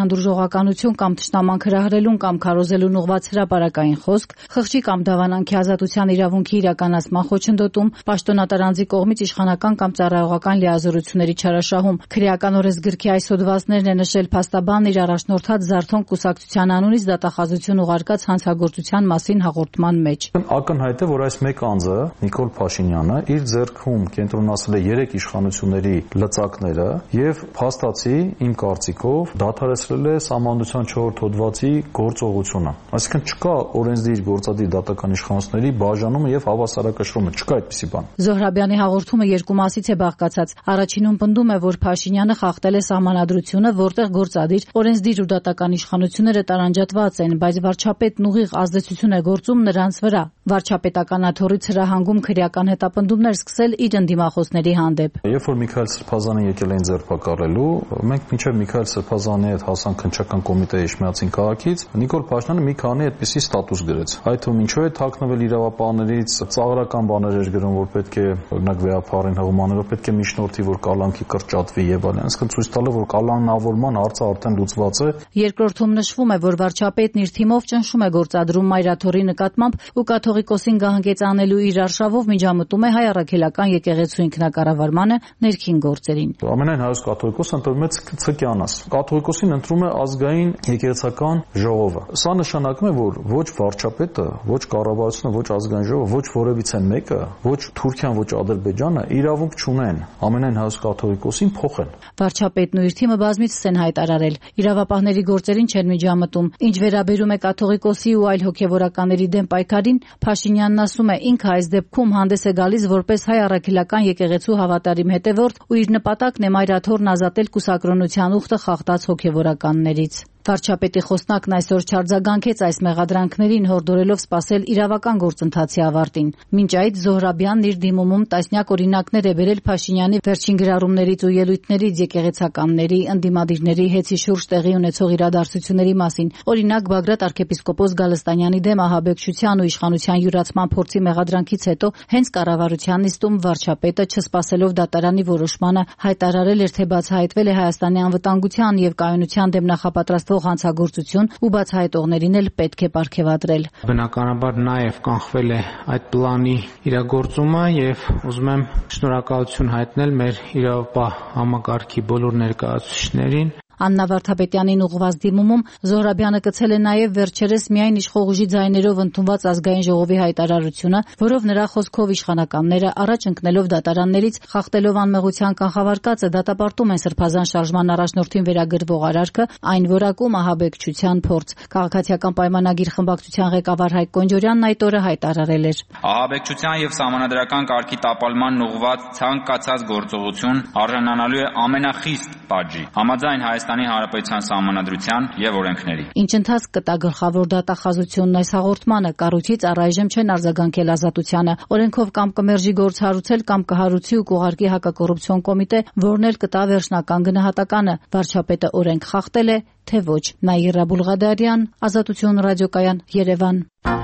Speaker 13: հանդուրժողականություն կամ թշնամանք հրահրելուն կամ քարոզելուն ուղղված հրապարակային խոսք, խղճի կամ դավանանքի ազատության իրավունքի իրականացման խոչընդոտում, պաշտոնատար անձի կողմից իշխանական կամ ծառայողական լիազորությունների չարաշահում։ Քրեական օրենսգրքի այս հոդվածներն է նշել փաստաբանն իր առաջնորդած Զարթոն կուսակցության անունից դատախազություն ուղարկած հանցագործության մասին հաղորդման մեջ։
Speaker 14: Ակնհայտ է, որ այս մեկ անձը, Նիկոլ Փաշինյանը, իր ձեռքում կենտրոնացրել է երեք իշխանությունների լծակները եւ փաստացի, իմ կարծիքով, դադարեցրել է Սահմանադրության չորրորդ հոդվածի գործողությունը։ Այսինքն չկա օրենսդիր գործադիր դատական իշխանությունների բաժանումը եւ հավասարակշռումը, չկա այդպիսի բան։
Speaker 13: Զոհրաբյանի հաղորդումը երկու մասից է բաղկացած։ Առաջինում պնդում է, որ Փաշինյանը խախտել է Սահմանադրությունը, որտեղ գործադիր, օրենսդիր ու դատական իշխանությունները տարանջատված են, բայց վարչապետն ուղիղ ազդեցություն է գործում նրանց վրա։ Վարչապետական աթոռից հրահանգում քրեական հետապնդումներ սկսել իր ընդդիմախոսների հանդեպ։
Speaker 14: Երբ որ Միքայել Սրբազանին եկել էին ձերբակալելու, մենք մինչև Միքայել Սրբազանի հետ հասանք քննչական կոմիտեի Իշխանացին քաղաքից, Նիկոլ Փաշինյանը մի քանի այդպիսի ստատուս գրեց։ Այդ թվում ինչու է թաքնվել իրավապահներից, ծաղրական բաներ էր գրում, որ պետք է օրինակ վեհապարին հղումաներով պետք է միջնորդի, որ կալանքի կրճատվի եւ այլն, այսինքն ցույց տալը, որ կալանավորման հարցը արդեն լուծված է։
Speaker 13: Երկրորդում նշվում է, որ վարչապետն իր թիմով ճնշում է գործադրում Մայրաթորի նկատմամբ ու կաթողիկոսին գահանգեցանելու իր արշավով միջամտում է հայ առաքելական եկեղեցու ինքնակառավարմանը ներքին գործերին։
Speaker 14: Ամենայն հայոց կաթողիկոսը ընտրում է Ցկյանաս։ Կաթողիկոսին ընտրում է ազգային եկեղեցական ժողովը։ Սա նշանակում է, որ ոչ վարչապետը, ոչ կառավարությունը, ոչ ազգային ժողովը, ոչ որևիցե մեկը, ոչ Թուրքիան, ոչ Ադրբեջանը իրավունք չունեն ամենայն հայոց կաթողիկոսին փոխել։
Speaker 13: Վարչապետն ու իր թիմը բազմիցս են հայտարարել, իրավապահների գործերին չեն միջամտում։ Ինչ վերաբերում է կաթողիկոսի ու այլ հոգևորականների դեմ պայքարին, Փաշինյանն ասում է, ինքը այս դեպքում հանդես է գալիս որպես հայ առաքելական եկեղեցու հավատարիմ հետևորդ ու իր նպատակն է Մայրաթորն ազատել կուսակրոնության ուխտը խախտած հոգևորականներից։ Վարչապետի խոսնակն այսօր չարձագանքեց այս մեղադրանքներին, հորդորելով սպասել իրավական գործընթացի ավարտին։ Մինչ այդ Զոհրաբյանն իր դիմումում տասնյակ օրինակներ է բերել Փաշինյանի վերջին գրառումներից ու ելույթներից եկեղեցականների, ընդդիմադիրների հետի շուրջ տեղի ունեցող իրադարձությունների մասին։ Օրինակ Բագրատ arczepiskopos Գալստանյանի դեմ ահաբեկչության ու իշխանության յուրացման փորձի մեղադրանքից հետո հենց կառավարության նիստում վարչապետը չսպասելով դատարանի որոշմանը հայտարարել էր, թե բացահայտվել է Հայաստանի անվտանգության եւ կայունության դեմ նախապատրաստվող հանցագործություն ու բացահայտողներին էլ պետք է պարգևատրել։
Speaker 6: Բնականաբար նաև կանխվել է այդ պլանի իրագործումը եւ ուզում եմ շնորհակալություն հայտնել մեր իրավապահ համակարգի բոլոր ներկայացուցիչներին։
Speaker 13: Աննա Վարդապետյանին ուղղված դիմումում Զոհրաբյանը կցել է նաև վերջերս միայն իշխող ուժի ձայներով ընդունված ազգային ժողովի հայտարարությունը, որով նրա խոսքով իշխանականները առաջ ընկնելով դատարաններից, խախտելով անմեղության կանխավարկածը դատապարտում են Սրբազան շարժման առաջնորդին վերագրվող արարքը, այն որակում ահաբեկչության փորձ։ Քաղաքացիական պայմանագիր խմբակցության ղեկավար Հայկ Կոնջորյանն այդ օրը հայտարարել էր.
Speaker 15: Ահաբեկչության եւ սահմանադրական կարգի տապալման ուղղված ցանկացած գործողություն արժանանալու է ամենախիստ պատժի։ Համաձայն Հայաստանի Հանրապետության Սահմանադրության եւ օրենքների։
Speaker 13: Ինչ ընթացք կտա գլխավոր դատախազությունն այս հաղորդմանը, կառույցից առայժմ չեն արձագանքել Ազատությանը։ Օրենքով կամ կմերժի գործ հարուցել կամ կհարուցի ու կուղարկի հակակոռուպցիոն կոմիտե, որն էլ կտա վերջնական գնահատականը։ Վարչապետը օրենք խախտել է, թե ոչ։ Նաիրա Բուլղադարյան, Ազատություն ռադիոկայան, Երևան։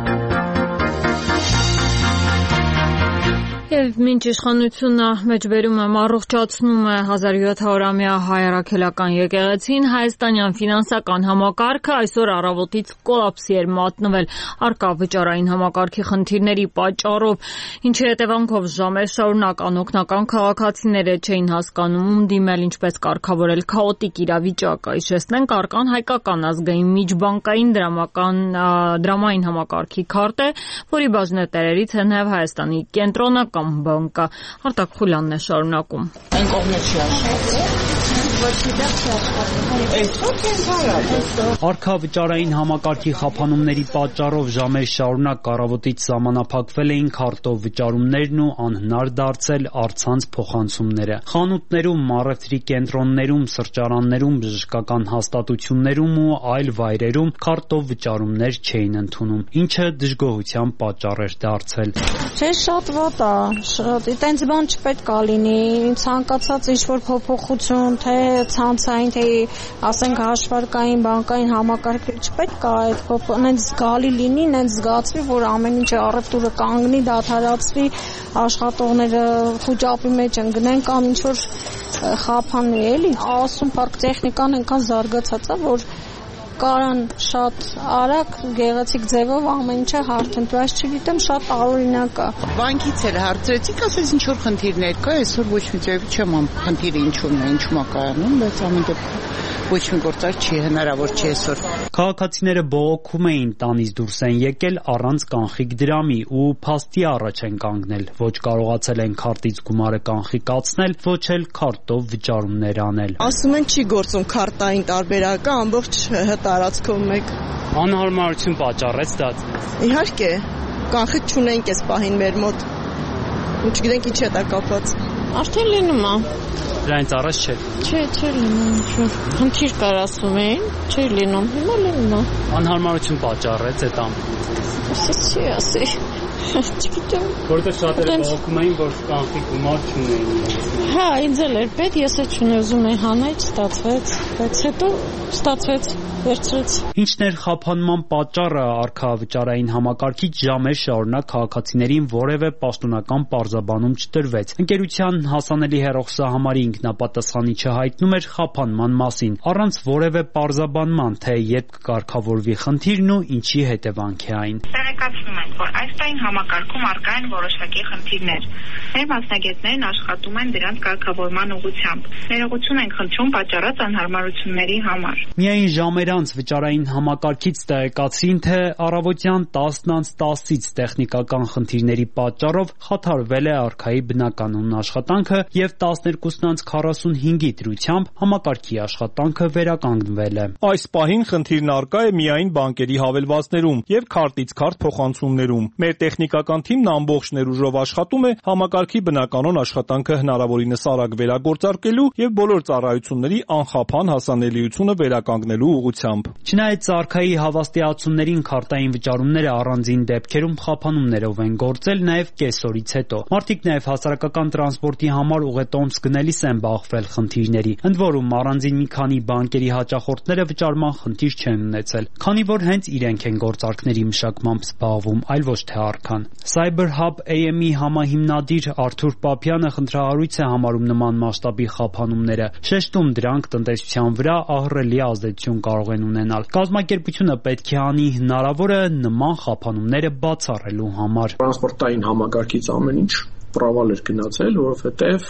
Speaker 1: Եվ մինչ իշխանությունը մեջբերում է առողջացնում է հազար յոթ հարյուրամյա հայ առաքելական եկեղեցին, հայաստանյան ֆինանսական համակարգը այսօր առավոտից կոլապսի էր մատնվել առկա վճարային համակարգի խնդիրների պատճառով, ինչի հետևանքով ժամեր շարունակ անօգնական քաղաքացիները չէին հասկանում ում դիմել, ինչպես կարգավորել քաոտիկ իրավիճակը։ Հիշեցնենք, առկան հայկական ազգային միջբանկային դրամական դրամային համակարգի քարտ է, որի բաժնետերերից է նաև Հայաստանի կենտրոնական բանկը։ Արտակ Խուլյանն է շարունակում։
Speaker 16: Այն կողմը չի աշխատում։
Speaker 4: Արքավճարային համակարգի խափանումների պատճառով ժամեր շարունակ առավոտից սահմանափակվել էին քարտով վճարումներն ու անհնար դարձել առցանց փոխանցումները։ Խանութներում, առևտրի կենտրոններում, սրճարաններում, բժշկական հաստատություններում ու այլ վայրերում քարտով վճարումներ չէին ընդունում, ինչը դժգոհության պատճառ էր դարձել։
Speaker 16: Չէ, շատ վատ է, շատ։ Այդպես բան չպետք է լինի, ցանկացած ինչ-որ փոփոխություն, թե ցանցային, թե ասենք հաշվարկային, բանկային համակարգեր չպետք է այդ փոփոխ զգալի լինի, նենց զգացվի, որ ամեն ինչը առևտուրը կանգնի, դադարացվի, աշխատողները խոճապի մեջ ընկնեն կամ ինչ-որ խափան է էլի, ասում парք տեխնիկան այնքան զարգացած է, որ կարան շատ արագ գեղեցիկ ձևով ամեն ինչը հարթեն, բայց չգիտեմ, շատ տարօրինակ է։
Speaker 17: Բանկից էլ հարցրեցիք, ասես ինչ որ խնդիրներ կա, այսօր ոչ մի ձև չեմ ամ խնդիրը ինչու՞մն է, ինչու՞մ է կայանում, բայց ամեն դեպքում ոչ մի գործար չի հնարավոր չի այսօր։
Speaker 4: Քաղաքացիները բողոքում էին տանից դուրս են եկել առանց կանխիկ դրամի ու փաստի առաջ են կանգնել, ոչ կարողացել են քարտից գումարը կանխիկացնել, ոչ էլ քարտով վճարումներ անել։
Speaker 18: Ասում են չի գործում քարտային տարբերակը ամբողջ տարածքում մեկ։
Speaker 4: Անհարմարություն պատճառեց դա։
Speaker 18: Իհարկե, կանխիկ չունենք այս պահին մեր մոտ։ Ու չգիտենք ինչ է դա կապված։
Speaker 16: Արդեն լինում է։
Speaker 4: Դրանից առաջ չէ։
Speaker 16: Չէ, չէ լինում, ինչ խնդիր կար ասում էին, չէ լինում, հիմա լինում է։
Speaker 4: Անհարմարություն պատճառեց այդ ամ։
Speaker 16: Ասես չի ասի։ Չգիտեմ։
Speaker 4: Որտեղ շատերը բողոքում էին, որ կանխիկ գումար չունեին։
Speaker 16: Հա, ինձ էլ էր պետք, ես էլ չունեի, ուզում էի հանել, չստացվեց, բայց հետո ստացվեց, վերցրեց։
Speaker 4: Ինչն էր խափանման պատճառը, արքայավճարային համակարգից ժամեր շարունակ քաղաքացիներին որևէ պաշտոնական պարզաբանում չտրվեց։ Ընկերության հասանելի հեռախոսահամարի ինքնապատասխանիչը հայտնում էր խափանման մասին, առանց որևէ պարզաբանման, թե երբ կկարգավորվի խնդիրն ու ինչի հետևանք է այն։
Speaker 19: Տեղեկացնում ենք, որ այս տարի համակարգում առկա են որոշակի խնդիրներ։ Մեր մասնագետներն աշխատում են դրանց կարգավորման ուղղությամբ։ Ներողություն ենք խնդրում պատճառած անհարմարությունների համար։
Speaker 4: Միայն ժամեր անց վճարային համակարգից տեղեկացին, թե առավոտյան տասնից տասից տեխնիկական խնդիրների պատճառով խաթարվել է արքայի բնականոն աշխատանքը եւ տասներկուսից քառասունհինգի դրությամբ համակարգի աշխատանքը վերականգնվել է։
Speaker 9: Այս պահին խնդիրն առկա է միայն բանկերի հավելվածներում եւ քարտից քարտ փոխանցումներում։ Մեր տեխնիկական թիմն ամբողջ ներուժով աշխատում է համակարգի բնականոն աշխատանքը հնարավորինս արագ վերագործարկելու եւ բոլոր ծառայությունների անխափան հասանելիությունը վերականգնելու ուղղությամբ։
Speaker 4: Չնայած արքայի հավաստիացումներին քարտային վճարումները առանձին դեպքերում խափանումներով են գործել նաեւ կեսօրից հետո։ Մարդիկ նաեւ հասարակական տրանսպորտի համար ուղետոմս գնելիս են բախվել խնդիրների, ընդ որում առանձին մի քանի բանկերի հաճախորդները վճարման խնդիր չեն ունեցել, քանի որ հենց իրենք են գործարքների մշակմամբ զբաղվում, այլ ոչ թե արքան։ Cyber Hub A M-ի համահիմնադիր Արթուր Պապյանը խնդրահարույց է համարում նման մասշտաբի խափանումները, շեշտում դրանք տնտեսության վրա ահռելի ազդեցություն կարող են ունենալ։ Կազմակերպությունը պետք է անի հնարավորը նման խափանումները բացառելու համար։
Speaker 20: Տրանսպորտային համակարգից ամեն ինչ պրավալ էր գնացել, որովհետև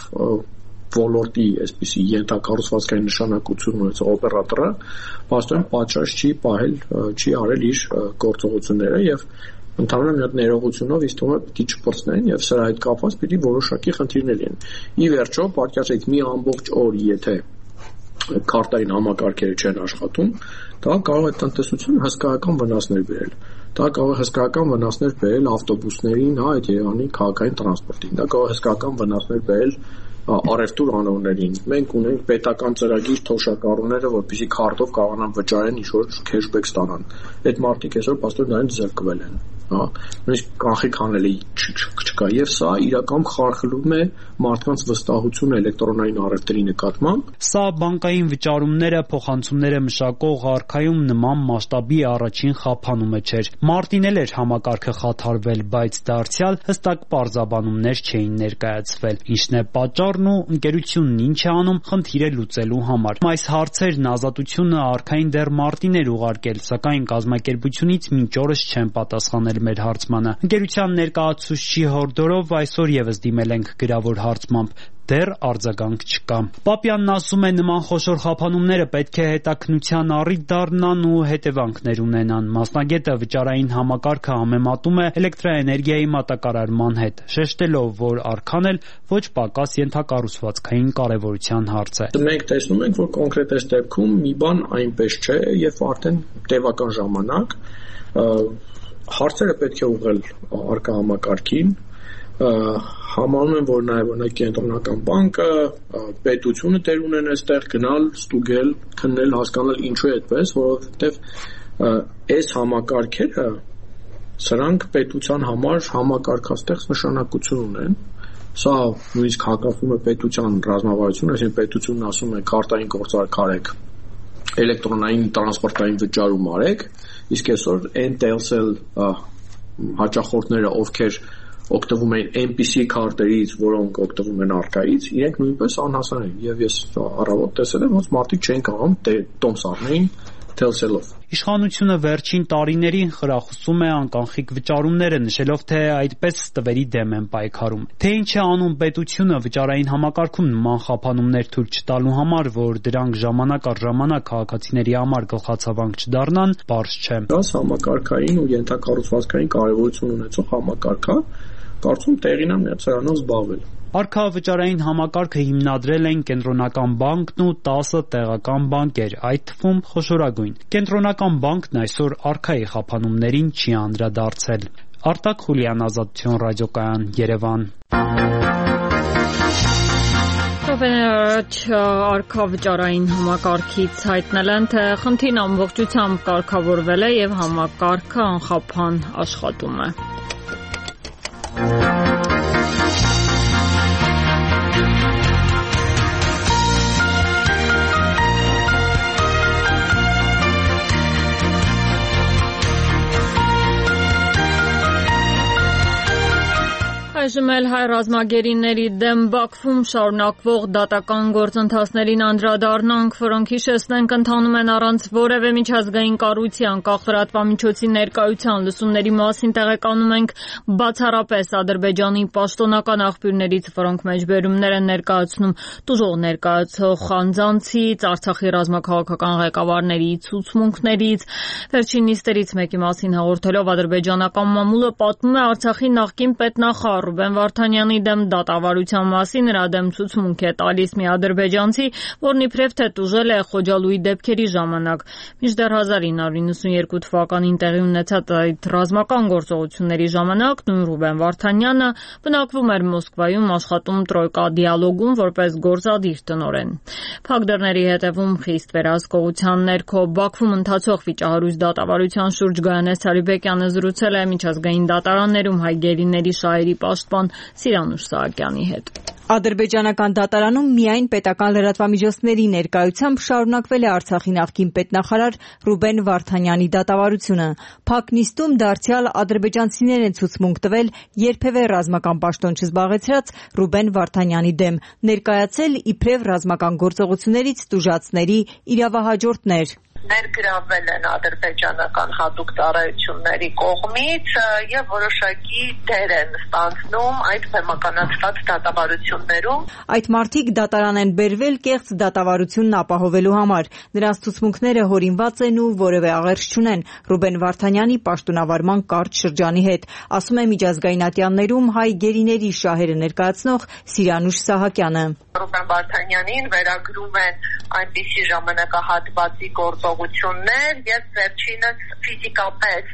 Speaker 20: ոլորտի այսպիսի ենթակառուցվածքային նշանակություն ունեցող օպերատորը բացառապես պատշաճ չի պահել, չի արել իր գործողությունները եւ ընդհանրապես մի հատ ներողությունով ինձ թվում է պիտի չփորձեն եւ սրա հետ կապված պիտի որոշակի խնդիրներ լինեն։ Ի վերջո, պատկերացրեք մի ամբողջ օր, եթե քարտային համակարգերը չեն աշխատում, դա կարող է տնտեսությունը հսկայական վնասներ բերել։ Դա կարող է հսկայական վնասներ բերել ավտոբուսներին, հա, այդ Երևանի քաղաքային տրանսպորտին։ Դա կարող է հսկայական վնասներ բերել առևտուր անողներին։ Մենք ունենք պետական ծրագիր թոշակառուները, որպեսզի քարտով կարողանան վճարեն ինչ-որ քեշբեք ստանան։ Այդ մարդիկ այսօր պաստոր նրանց զրկվել են, հա։ Նույնիսկ կանխիկ հանելի չկա եւ սա իրական խարխլում է մարդկանց վստահությունը էլեկտրոնային առևտրի նկատմամբ։
Speaker 4: Սա բանկային վճարումները, փոխանցումները մշակող արքայում նման մասշտաբի առաջին խափանումը չէր։ Մարտին էլ էր համակարգը խաթարվել, բայց դարձյալ հստակ պարզաբանումներ չէին ներկայացվել։ Ինչն է պատճառն ու ընկերությունն ինչ է անում խնդիրը լուծելու համար։ Այս հարցերն ազատությունը արքային դեռ մարտին էր ուղարկել, սակայն կազմակերպությունից մինչ օրս չեն պատասխանել մեր հարցմանը։ Ընկերության ներկայացուցչի հորդորով այսօր եւս դիմել ենք գրավոր հարցմամբ, դեռ արձագանք չկա։ Պապյանն ասում է նման խոշոր խափանումները պետք է հետաքննության առիթ դառնան ու հետևանքներ ունենան։ Մասնագետը վճարային համակարգը համեմատում է էլեկտրաէներգիայի մատակարարման հետ, շեշտելով, որ արքան էլ ոչ պակաս ենթակառուցվածքային կարևորության հարց է։
Speaker 20: Մենք տեսնում ենք, որ կոնկրետ այս դեպքում մի բան այնպես չէ, երբ արդեն տևական ժամանակ հարցերը պետք է ուղղել արկա համակարգին, համարում են, որ նաև օրինակ կենտրոնական բանկը, պետությունը տեր ունեն այստեղ գնալ, ստուգել, քննել, հասկանալ ինչու է այդպես, որովհետև այս համակարգերը սրանք պետության համար համակարգաստեղծ նշանակություն ունեն։ Սա նույնիսկ հակասում է պետության ռազմավարությունը, այսինքն պետությունն ասում է քարտային գործարք արեք, էլեկտրոնային տրանսպորտային վճարում արեք, իսկ այսօր այն Telcel հաճախորդները, ովքեր օգտվում էին այնպիսի քարտերից, որոնք օգտվում են արքայից, իրենք նույնպես անհասան են եւ ես առավոտ տեսել եմ, ոնց մարդիկ չեն կարող տոմս առնեին թելսելով։
Speaker 4: Իշխանությունը վերջին տարիներին խրախուսում է անկանխիկ վճարումները, նշելով, թե այդպես ստվերի դեմ են պայքարում։ Թե ինչ է անում պետությունը վճարային համակարգում նման խափանումներ թույլ չտալու համար, որ դրանք ժամանակ առ ժամանակ քաղաքացիների համար գլխացավանք չդառնան, պարզ չէ։
Speaker 20: Դա համակարգային ու ենթակառուցվածքային կարևորություն ունեցող համակարգ է, կարծում տեղին է միացրանով զբաղվել։
Speaker 4: Արքայավճարային համակարգը հիմնադրել են Կենտրոնական բանկն ու տասը տեղական բանկեր, այդ թվում խոշորագույն։ Կենտրոնական բանկն այսօր արքայի խափանումներին չի անդրադարձել։ Արտակ Խուլյան, Ազատություն ռադիոկայան, Երևան։
Speaker 1: Րոպեներ առաջ արքայավճարային համակարգից հայտնել են, թե խնդիրն ամբողջությամբ կարգավորվել է եւ համակարգը անխափան աշխատում է։ Այժմ էլ հայ ռազմագերիների դեմ Բաքվում շարունակվող դատական գործընթացներին անդրադառնանք, որոնք հիշեցնենք ընթանում են առանց որևէ միջազգային կառույցի անկախ լրատվամիջոցի ներկայության։ Լսումների մասին տեղեկանում ենք բացառապես Ադրբեջանի պաշտոնական աղբյուրներից, որոնք մեջբերումներ են ներկայացնում տուժող ներկայացող անձանցից, Արցախի ռազմաքաղաքական ղեկավարների ցուցմունքներից։ Վերջին նիստերից մեկի մասին հաղորդելով ադրբեջանական մամուլը պատմում է Արցախի նախկին պետնախարար Ռուբեն Վարդանյանի դեմ դատավարության մասին, նրա դեմ ցուցմունք է տալիս մի ադրբեջանցի, որն իբրև թե տուժել է Խոջալույի դեպքերի ժամանակ։ Մինչդեռ հազար ինը հարյուր իննսունյերկու թվականին տեղի ունեցած այդ ռազմական գործողությունների ժամանակ նույն Ռուբեն Վարդանյանը բնակվում էր Մոսկվայում, աշխատում Տրոյկա դիալոգում որպես գործադիր տնօրեն։ Փակ դռների հետևում խիստ վերահսկողության ներքո Բաքվում ընթացող վիճահարույց դատավարության շուրջ Գայանե Սարիբեկյանը զրուցել է միջազգային դատարաններում հայ գերիների շահերի պաշտպան Սիրանուշ Սահակյանի հետ։
Speaker 7: Ադրբեջանական դատարանում միայն պետական լրատվամիջոցների ներկայությամբ շարունակվել է Արցախի նախկին պետնախարար Ռուբեն Վարդանյանի դատավարությունը։ Փակ նիստում դարձյալ ադրբեջանցիներ են ցուցմունք տվել երբևէ ռազմական պաշտոն չզբաղեցրած Ռուբեն Վարդանյանի դեմ, ներկայացել իբրև ռազմական գործողություններից տուժածների իրավահաջորդներ։
Speaker 21: Ներգրավել են ադրբեջանական հատուկ ծառայությունների կողմից եւ որոշակի դեր են ստանձնում այդ բեմականացված դատավարություններում։
Speaker 7: Այդ մարդիկ դատարան են բերվել կեղծ դատավարությունն ապահովելու համար։ Նրանց ցուցմունքները հորինված են ու որևէ աղերս չունեն Ռուբեն Վարդանյանի պաշտոնավարման կարճ շրջանի հետ, ասում է միջազգային ատյաններում հայ գերիների շահերը ներկայացնող Սիրանուշ Սահակյանը։
Speaker 21: Ռուբեն Վարդանյանին վերագրում են այնպիսի ժամանակահատվածի գործողություններ եւ վերջինս ֆիզիկապես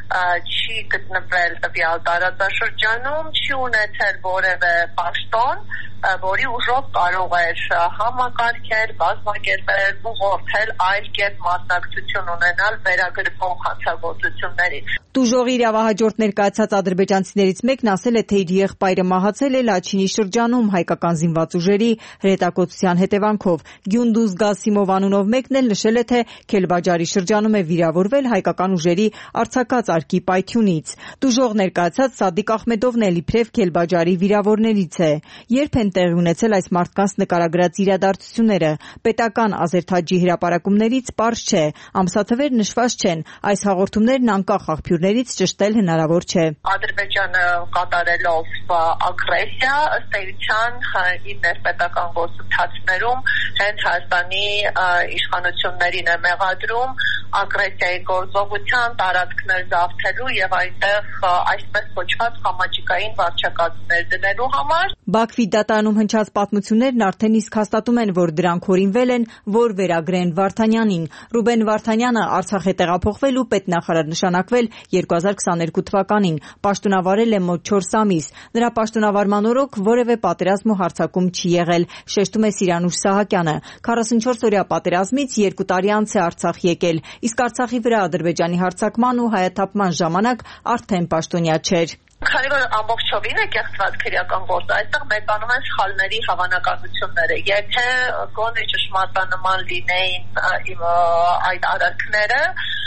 Speaker 21: չի գտնվել տվյալ տարածաշրջանում, չի ունեցել որևէ պաշտոն, որի ուժով կարող էր համակարգել, բազմակերպել, ուղղորդել այլ կերպ մասնակցություն ունենալ վերագրվող հանցագործություններին։
Speaker 7: Տուժողի իրավահաջորդ ներկայացած ադրբեջանցիներից մեկն ասել է, թե իր եղբայրը մահացել է Լաչինի շրջանում հայկական զինված ուժերի հրետակոծության հետևանքով։ Գյունդուզ Գասիմով անունով մեկն էլ նշել է, թե Քելբաջարի շրջանում է վիրավորվել հայկական ուժերի արձակած արկի պայթյունից։ Տուժող ներկայացած Սադիկ Ախմեդովն էլ իբրև Քելբաջարի վիրավորներից է։ Երբ են տեղի ունեցել այս մարդկանց նկարագրած իրադարձությունները, պետական Ազերթաջի հրապարակումներից պարզ չէ, ամսաթվեր նշված չեն, այս հաղորդումներն անկախ աղբյուրներից ճշտել հնարավոր չէ։
Speaker 21: Ադրբեջանը կատարելով ագրեսիա ըստ էության իր ներպետական գործընթացներում հենց Հայաստանի իշխանություններին է մեղադրում ագրեսիայի գործողության տարածքներ զավթելու եւ այնտեղ այսպես կոչված համաճկային վարչակազմներ դնելու համար։
Speaker 7: Բաքվի դատարանում հնչած պատմություններն արդեն իսկ հաստատում են, որ դրանք հորինվել են, որ վերագրեն Վարդանյանին։ Ռուբեն Վարդանյանը Արցախ է տեղափոխվել ու պետնախարար նշանակվել երկու հազար քսաներկու թվականին, պաշտոնավարել է մոտ չորս ամիս։ Նրա պաշտոնավարման օրոք որևէ պատերազմ ու հարձակում չի եղել, շեշտում է Սիրանուշ Սահակյանը։ քառասունչորս օրյա պատերազմից երկու տարի անց է Արցախ եկել, իսկ Արցախի վրա Ադրբեջանի հարձակման ու հայաթափման ժամանակ արդեն պաշտոնյա չէր։
Speaker 21: Քանի որ ամբողջովին է կեղծված քրեական գործը, այստեղ մեկանում են սխալների հավանականությունները։ Եթե գոնե ճշմարտանման լինեին այդ արարքները,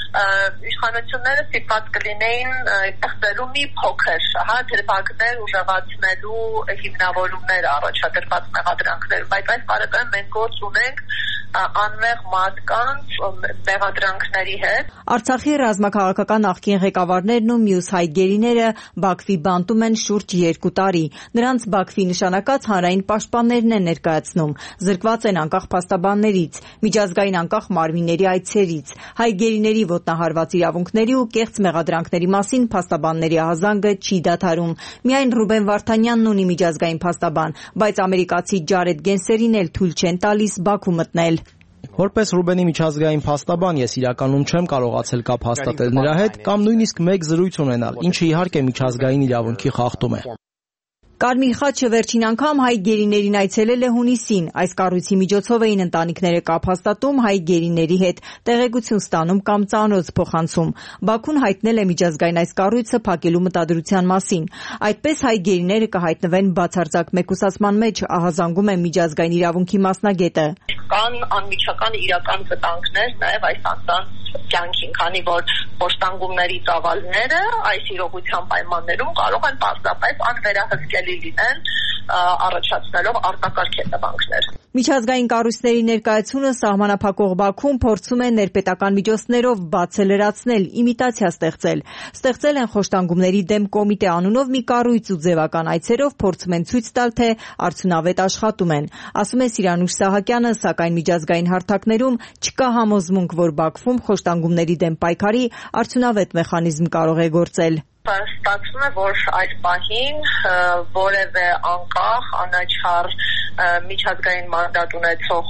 Speaker 21: իշխանությունները ստիպված կլինեին ստեղծելու մի փոքր, հա, դրվագներ ուժեղացնելու հիմնավորումներ առաջադրված մեղադրանքներ, բայց այս բարեկայում մենք գործ ունենք անմեղ մարդկանց մեղադրանքների հետ։
Speaker 7: Արցախի ռազմաքաղաքական նախկին ղեկավարներն ու մյուս հայ գերիները Բաքվի բանտում են շուրջ երկու տարի։ Նրանց Բաքվի նշանակած հանրային պաշտպաններն են ներկայացնում, զրկված են անկախ փաստաբաններից, միջազգային անկախ մարմինների այցերից։ Հայ գերիների ոտնահարված իրավունքների ու կեղծ մեղադրանքների մասին փաստաբանների ահազանգը չի դադարում։ Միայն Ռուբեն Վարդանյանն ունի միջազգային փաստաբան, բայց ամերիկացի Ջարեդ Գենսերին էլ թույլ չեն տալիս Բաքու մտնել։
Speaker 8: Որպես Ռուբենի միջազգային փաստաբան ես իրականում չեմ կարողացել կապ հաստատել նրա հետ կամ նույնիսկ մեկ զրույց ունենալ, ինչը իհարկե միջազգային իրավունքի խախտում է։
Speaker 7: Կարմիր խաչը վերջին անգամ հայ գերիներին այցելել է հունիսին։ Այս կառույցի միջոցով էին ընտանիքները կապ հաստատում հայ գերիների հետ, տեղեկություն ստանում կամ ծանոթ փոխանցում։ Բաքուն հայտնել է միջազգային այս կառույցը փակելու մտադրության մասին։ Այդպես հայ գերիները կհայտնվեն բացարձակ մեկուսացման մեջ, ահազանգում է միջազգային իրավունքի մասնագետը։
Speaker 21: Կան անմիջական իրական վտանգներ նաև այս անձանց կյանքին, քանի որ փոստանգումների ծավալները այս իրողության պայմաններում կարող են պարզապես անվերահսկելի լինեն, առաջացնելով արտակարգ հետևանքներ։
Speaker 7: Միջազգային կառույցների ներկայությունը սահմանափակող Բաքուն փորձում է ներպետական միջոցներով բացը լրացնել, իմիտացիա ստեղծել։ Ստեղծել են խոշտանգումների դեմ կոմիտե անունով մի կառույց ու ձևական այցերով փորձում են ցույց տալ, թե արդյունավետ աշխատում են։ Ասում է Սիրանուշ Սահակյանը, սակայն միջազգային հարթակներում չկա համոզմունք, որ Բաքվում խոշտանգումների դեմ պայքարի արդյունավետ մեխանիզմ կարող է գործել։
Speaker 21: Ստացվում է, որ այս պահին որևէ անկախ, անաչառ միջազգային մանդատ ունեցող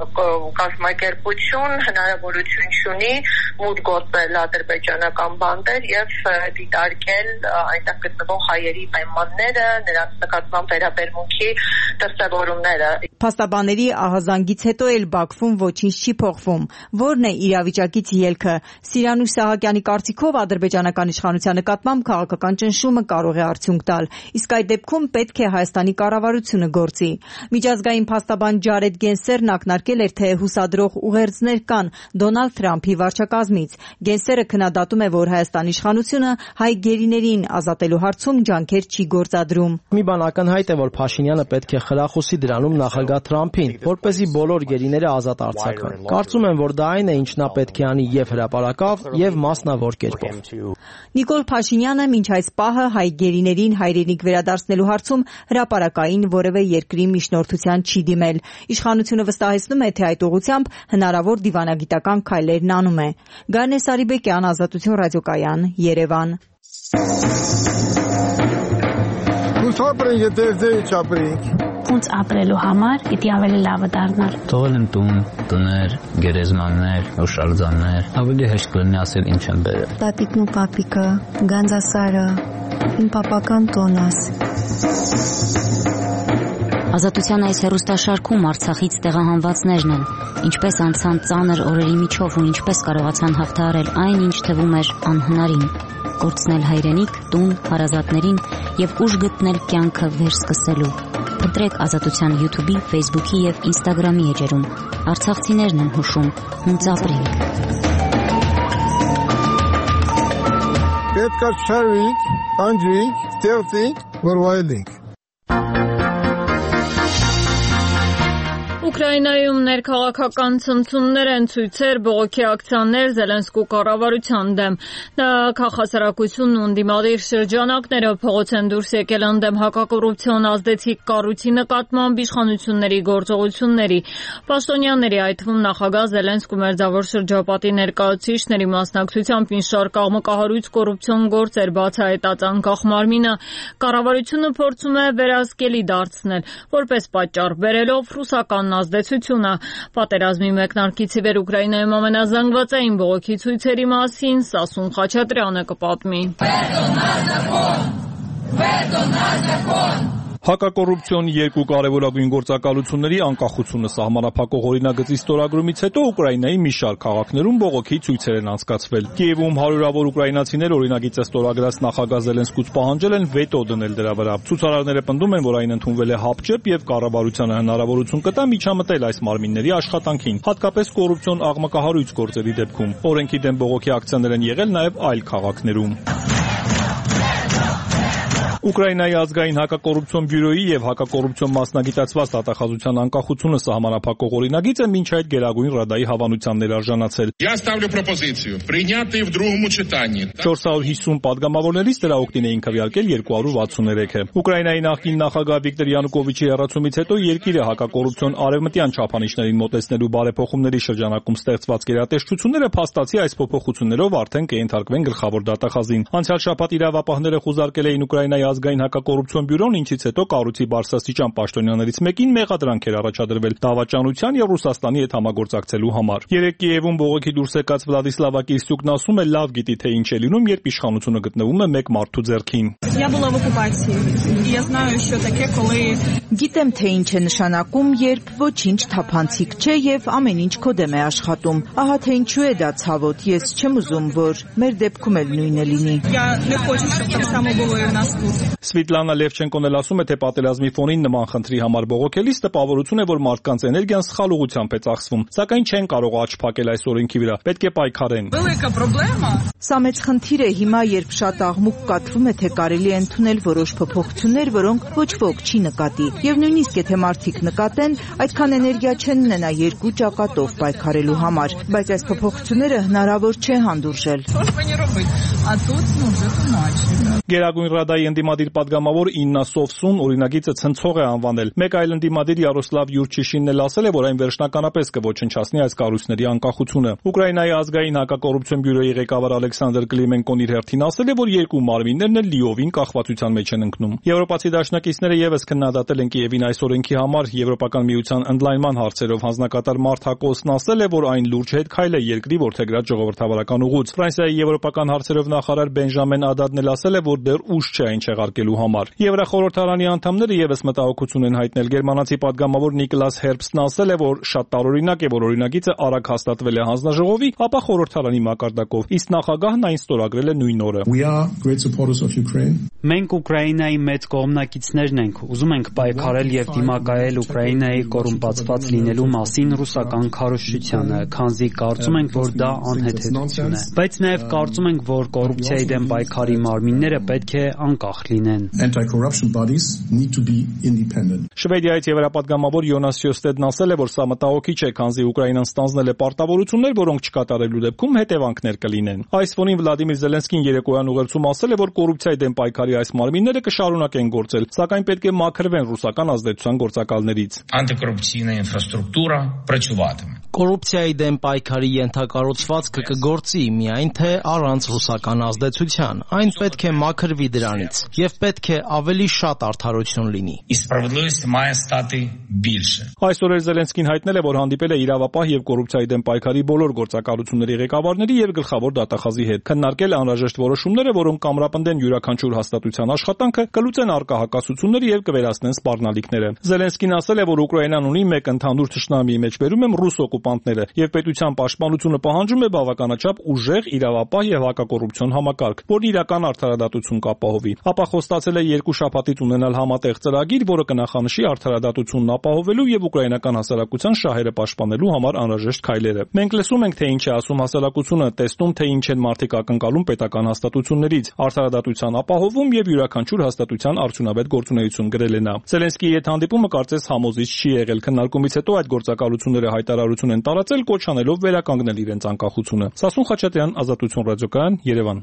Speaker 21: կազմակերպություն հնարավորություն չունի մուտք գործել ադրբեջանական բանդեր եւ դիտարկել այնտեղ գտնվող հայերի պայմանները, նրանց նկատմամբ վերաբերմունքի դրսևորումները։
Speaker 7: Փաստաբանների ահազանգից հետո էլ Բաքվում ոչինչ չի փոխվում։ Որն է իրավիճակից ելքը։ Սիրանուշ Սահակյանի կարծիքով ադրբեջանական իշխանության նկատմամբ քաղաքական ճնշումը կարող է արդյունք տալ, իսկ այդ դեպքում պետք է Հայաստանի կառավարությունը գործի։ Միջազգային փաստաբան Ջարեդ Գենսերն ակնարկել էր, թե հուսադրող ուղերձներ կան Դոնալդ Թրամփի վարչակազմից։ Գենսերը քննադատում է, որ Հայաստանի իշխանությունը հայ գերիներին ազատելու հարցում ջանքեր չի գործադրում։
Speaker 8: Մի բան ակնհայտ է, որ Փաշինյանը պետք է խրախուսի դրանում նախագահ Թրամփին, որպեսզի բոլոր գերիները ազատ արձակվեն։ Կարծում եմ, որ դա այն է, ինչ նա պետք է անի եւ հրապարակավ, եւ մասնավոր կերպով։
Speaker 7: Նիկոլ Փաշինյանը մինչ այս պահը հայ գերիներին հայրենիք վերադարձնելու հարցում հրապարակային որևէ երկրի միջնորդության չի դիմել։ Իշխանությունը վստահեցնում է, թե այդ ուղղությամբ հնարավոր դիվանագիտական քայլերն անում է։ Գարնե Սարիբեկյան, Ազատություն ռադիոկայան, Երևան։
Speaker 2: Ոնց ապրելու համար պիտի ավելի լավը դառնար։
Speaker 22: Թողել եմ տուն, տներ, գերեզմաններ, հուշարձաններ, ավելի հեշտ կլինի ասել ինչ եմ բերել։
Speaker 23: Տատիկն ու պապիկը, Գանձասարը, իմ պապական տոնս։
Speaker 11: Ազատության այս հեռուստաշարքում Արցախից տեղահանվածներն են, ինչպես անցան ծանր օրերի միջով ու ինչպես կարողացան հաղթահարել այն, ինչ թվում էր անհնարին։ Կորցնել հայրենիք, տուն, հարազատներին եւ ուժ գտնել կյանքը վերսկսելու։ Ընտրեք Ազատության YouTube-ի, Facebook-ի եւ Instagram-ի էջերում։ Արցախցիներն են հուշում, հունց ապրենք։
Speaker 24: Պետք է շարվենք, անջենք, ստեղծենք, որ վայելենք։
Speaker 1: Ուկրաինայում ներքաղաքական ցնցումներ են, ցույցեր, բողոքի ակցիաներ Զելենսկու կառավարության դեմ։ Քաղաքասարակությունն ու ընդդիմադիր շրջանակները փողոց են դուրս եկել ընդդեմ հակակոռուպցիոն ազդեցիկ կառույցի նկատմամբ իշխանությունների գործողությունների։ Պաշտոնյաների, այդ թվում նախագահ Զելենսկու մերձավոր շրջապատի ներկայացուցիչների մասնակցությամբ մի շարք աղմկահարույց կոռուպցիոն գործեր բացահայտած անկախ մարմինը կառավարությունը փորձում է վերահսկելի դարձնել, որպես պատճառ բերելով ռուսական ազդեցությունը։ Պատերազմի մեկնարկից ի վեր Ուկրաինայում ամենազանգվածային բողոքի ցույցերի մասին Սասուն Խաչատրյանը կպատմի։
Speaker 9: Հակակոռուպցիոն երկու կարևորագույն գործակալությունների անկախությունը սահմանափակող օրինագծի ստորագրումից հետո Ուկրաինայի մի շարք քաղաքներում բողոքի ցույցեր են անցկացվել։ Կիևում հարյուրավոր ուկրաինացիներ օրինագիծը ստորագրած նախագահ Զելենսկուց պահանջել են վետո դնել դրա վրա։ Ցուցարարները պնդում են, որ այն ընդունվել է հապճեպ եւ կառավարությանը հնարավորություն կտա միջամտել այս մարմինների աշխատանքին, հատկապես կոռուպցիոն աղմկահարույց գործերի դեպքում։ Օրենքի դեմ բողոքի ակցիաներ են եղել նաեւ այլ քաղաքներում։ Ուկրաինայի ազգային հակակոռուպցիոն բյուրոյի եւ հակակոռուպցիոն մասնագիտացված դատախազության անկախությունը սահմանափակող օրինագիծը մինչ այդ Գերագույն Ռադայի հավանության ներարժանացել։ չորս հարյուր հիսուն падգամավորներից դրա օգտին էին քվեարկել երկու հարյուր վաթսուններեքը։ Ուկրաինայի նախկին նախագահ Վիկտոր Յանուկովիչի հեռացումից հետո երկիրը հակակոռուպցիոն արևմտյան չափանիշներին մոտեցնելու բարեփոխումների շրջանակում ստեղծված գերատեսչությունները փաստացի այս փոփոխություններով արդեն կենթարկվեն գլխավոր դատախազին։ Անցյալ շաբաթ իրավապահները խուզարկել էին Ուկրաինայի ազգային հակակոռուպցիոն բյուրոն, ինչից հետո կառույցի բարձրաստիճան պաշտոնյաներից մեկին մեղադրանք էր առաջադրվել դավաճանության եւ Ռուսաստանի հետ համագործակցելու համար։ Երեկ Կիևում բողոքի դուրս եկած Վլադիսլավա Կիրստյուկն ասում է, լավ գիտի թե ինչ է լինում, երբ իշխանությունը գտնվում է մեկ մարդու ձեռքին։
Speaker 7: Գիտեմ թե ինչ է նշանակում, երբ ոչինչ թափանցիկ չէ եւ ամեն ինչ քո դեմ է աշխատում։ Ահա թե ինչու է դա ցավոտ, ես չեմ ուզում, որ մեր դեպքում էլ նույնը լինի։
Speaker 9: Սվիտլանա Լևչենկոն էլ ասում է, թե պատերազմի ֆոնին նման խնդրի համար բողոքելիս տպավորություն է, որ մարդկանց էներգիան սխալ ուղղությամբ է ծախսվում, սակայն չեն կարող աչք փակել այս օրենքի վրա, պետք է պայքարեն։
Speaker 7: Սա մեծ խնդիր է հիմա, երբ շատ աղմուկ կատվում է, թե կարելի է ընդունել որոշ փոփոխություններ, որոնք ոչ ոք չի նկատի, եւ նույնիսկ եթե մարդիկ նկատեն, այդքան էներգիա չեն ունենա երկու ճակատով պայքարելու համար, բայց այս փոփոխությունները հնարավոր չէ հանդուրժել։
Speaker 9: Գերագույն Ռադայի ընդդիմադիր պատգամավոր Իննա Սովսուն օրինագիծը ցնցող է անվանել։ Մեկ այլ ընդդիմադիր Յարոսլավ Յուրչիշինն էլ ասել է, որ այն վերջնականապես կոչնչացնի այս կառույցների անկախությունը։ Ուկրաինայի ազգային հակակոռուպցիոն բյուրոյի ղեկավար Ալեքսանդր Կլիմենկոն իր հերթին ասել է, որ երկու մարմիններն էլ լիովին կախվածության մեջ են ընկնում։ Եվրոպացի դաշնակիցները եւս քննադատել են Կիևին այս օրենքի համար։ Եվրոպական միության ընդլայնման հարցերով հանձնակատար Մարթա Կոսն ասել է, որ այն լուրջ հետքայլ է երկրի ворթեգրած ժողովրդավարական ուղուց։ Ֆրանսիայի եվրոպական հարցերով նախարար Բենժամեն Ադադն էլ ասել է, որ դեռ ուշ չէ այն չեղարկելու համար։ Եվրախորհրդարանի անդամները եւս մտահոգություն են հայտնել։ Գերմանացի պատգամավոր Նիկլաս Հերբստն ասել է, որ շատ տարօրինակ է, որ օրինագիծը արագ հաստատվել է հանձնաժողովի, ապա խորհրդարանի մակարդակով, իսկ նախագահն այն ստորագրել է նույն օրը։
Speaker 4: Մենք Ուկրաինայի մեծ կողմնակիցներն ենք, ուզում ենք պայքարել եւ դիմակայել Ուկրաինայի կոռումպացված լինելու մասին ռուսական քարոզչությանը, քանզի կարծում ենք, որ դա անհեթեթություն է։ Բայց նաեւ կարծում ենք, որ կոռուպցիայի դեմ պայքարի մարմինները պետք է անկախ լինեն։
Speaker 9: Շվեդիայից եվրապատգամավոր Յոնաս Սյոստեդն ասել է, որ սա մտահոգիչ է, քանզի Ուկրաինան ստանձնել է պարտավորություններ, որոնք չկատարելու դեպքում հետևանքներ կլինեն։ Այս ֆոնին Վլադիմիր Զելենսկին երեկոյան ուղերձում ասել է, որ կոռուպցիայի դեմ պայքարի այս մարմինները կշարունակեն գործել, սակայն պետք է մաքրվեն ռուսական ազդեցության գործակալներից։
Speaker 3: Антикорупційна інфраструктура працюватиме։
Speaker 8: Կոռուպցիայի դեմ պայքարի ենթակառուցվածքը կգործի, միայն թե առանց ռուսական ազդեցության։ Այն պետք է մաքրվի դրանից եւ պետք է ավելի շատ արդարություն լինի։
Speaker 3: І справедливість має стати більше։
Speaker 9: Այսօր Զելենսկին հայտնել է, որ հանդիպել է իրավապահ եւ կոռուպցիայի դեմ պայքարի բոլոր գործակալությունների ղեկավարների եւ գլխավոր դատախազի հետ, քննարկել անհրաժեշտ որոշումները, որոնք կամրապնդեն յուրաքանչյուր հաստատության աշխատանքը, կլուծեն առկա հակասությունները եւ կվերացնեն սպառնալիքները։ Զելենսկին ասել է, որ Ուկրաինան ունի մեկ ընդհանուր թշնամի, մեջ բերում եմ ռուս օկուպանտները, եւ պետության պաշտպանությունը պահանջում է բավականաչափ ուժեղ, իրավապահ եւ հակակոռուպցիոն համակարգ, որն իրական արդարադատություն կապահովի։ Ապա խոստացել է երկու շաբաթից ունենալ համատեղ ծրագիր, որը կնախանշի արդարադատությունն ապահովելու եւ ուկրաինական հասարակության շահերը պաշտպանելու համար անհրաժեշտ քայլերը։ Մենք լսում ենք, թե ինչ է ասում հասարակությունը, տեսնում, թե ինչ են մարդիկ ակնկալում պետական հաստատություններից, արդարադատության ապահովում եւ յուրաքանչյուր հաստատության արդյունավետ գործունեություն գրել է նա։ Զելենսկիի հետ հանդիպումը կարծես համոզիչ չի եղել։ Քննարկումից հետո այդ գործակալությունները հայտարարություն են տարածել, կոչ անելով վերականգնել իրենց անկախությունը։ Սասուն Խաչատրյան, Ազատություն ռադիոկայան, Երևան։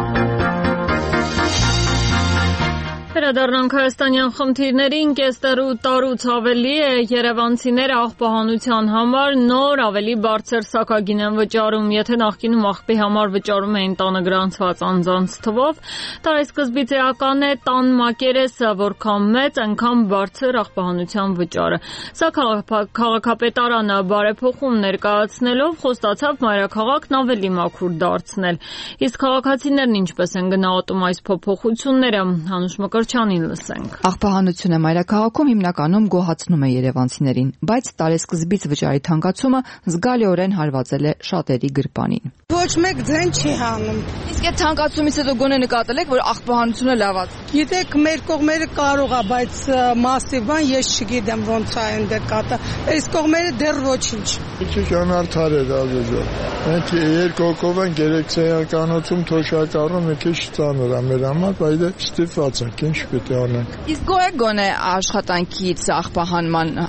Speaker 1: Վերադառնանք հայաստանյան խնդիրներին, կեսդեռու տարուց ավելի է երևանցիները աղբահանության համար նոր ավելի բարձր սակագին են վճարում, եթե նախկինում աղբի համար վճարում էին տանը գրանցված անձանց թվով, տարեսկզբից էական է տան մակերեսը, որքան մեծ, այնքան բարձր աղբահանության վճարը։ Սա քաղաքապետարանը բարեփոխում ներկայացնելով խոստացավ մայրաքաղաքն ավելի մաքուր դարձնել։ Իսկ քաղաքացիներն ինչպես են գնահատում այս փոփոխությունները, Հանուշ Մկրտչյանը Գևորգյանին լսենք։
Speaker 5: Աղբահանությունը մայրաքաղաքում հիմնականում գոհացնում է երևանցիներին, բայց տարեսկզբից վճարի թանկացումը զգալիորեն հարվածել է շատերի գրպանին։
Speaker 10: Ոչ մեկ ձեն չի հանում։
Speaker 5: Իսկ այդ թանկացումից հետո գոնե նկատել եք, որ աղբահանությունը լավաց։
Speaker 10: Գիտեք, մեր կողմերը կարող է, բայց մասի բան ես չգիտեմ ոնց է այնտեղ կատա։ Այս կողմերը դեռ ոչինչ։
Speaker 24: Քիչ անարդար է դաժե։ Մենք երկու հոգով ենք երեքսեականոցում թոշակառում, մի քիչ ծանր է մեր համար, բայց ստիպված ենք, ինչ պետք է անենք։
Speaker 5: Իսկ գոհ եք գոնե աշխատանքից աղբահանման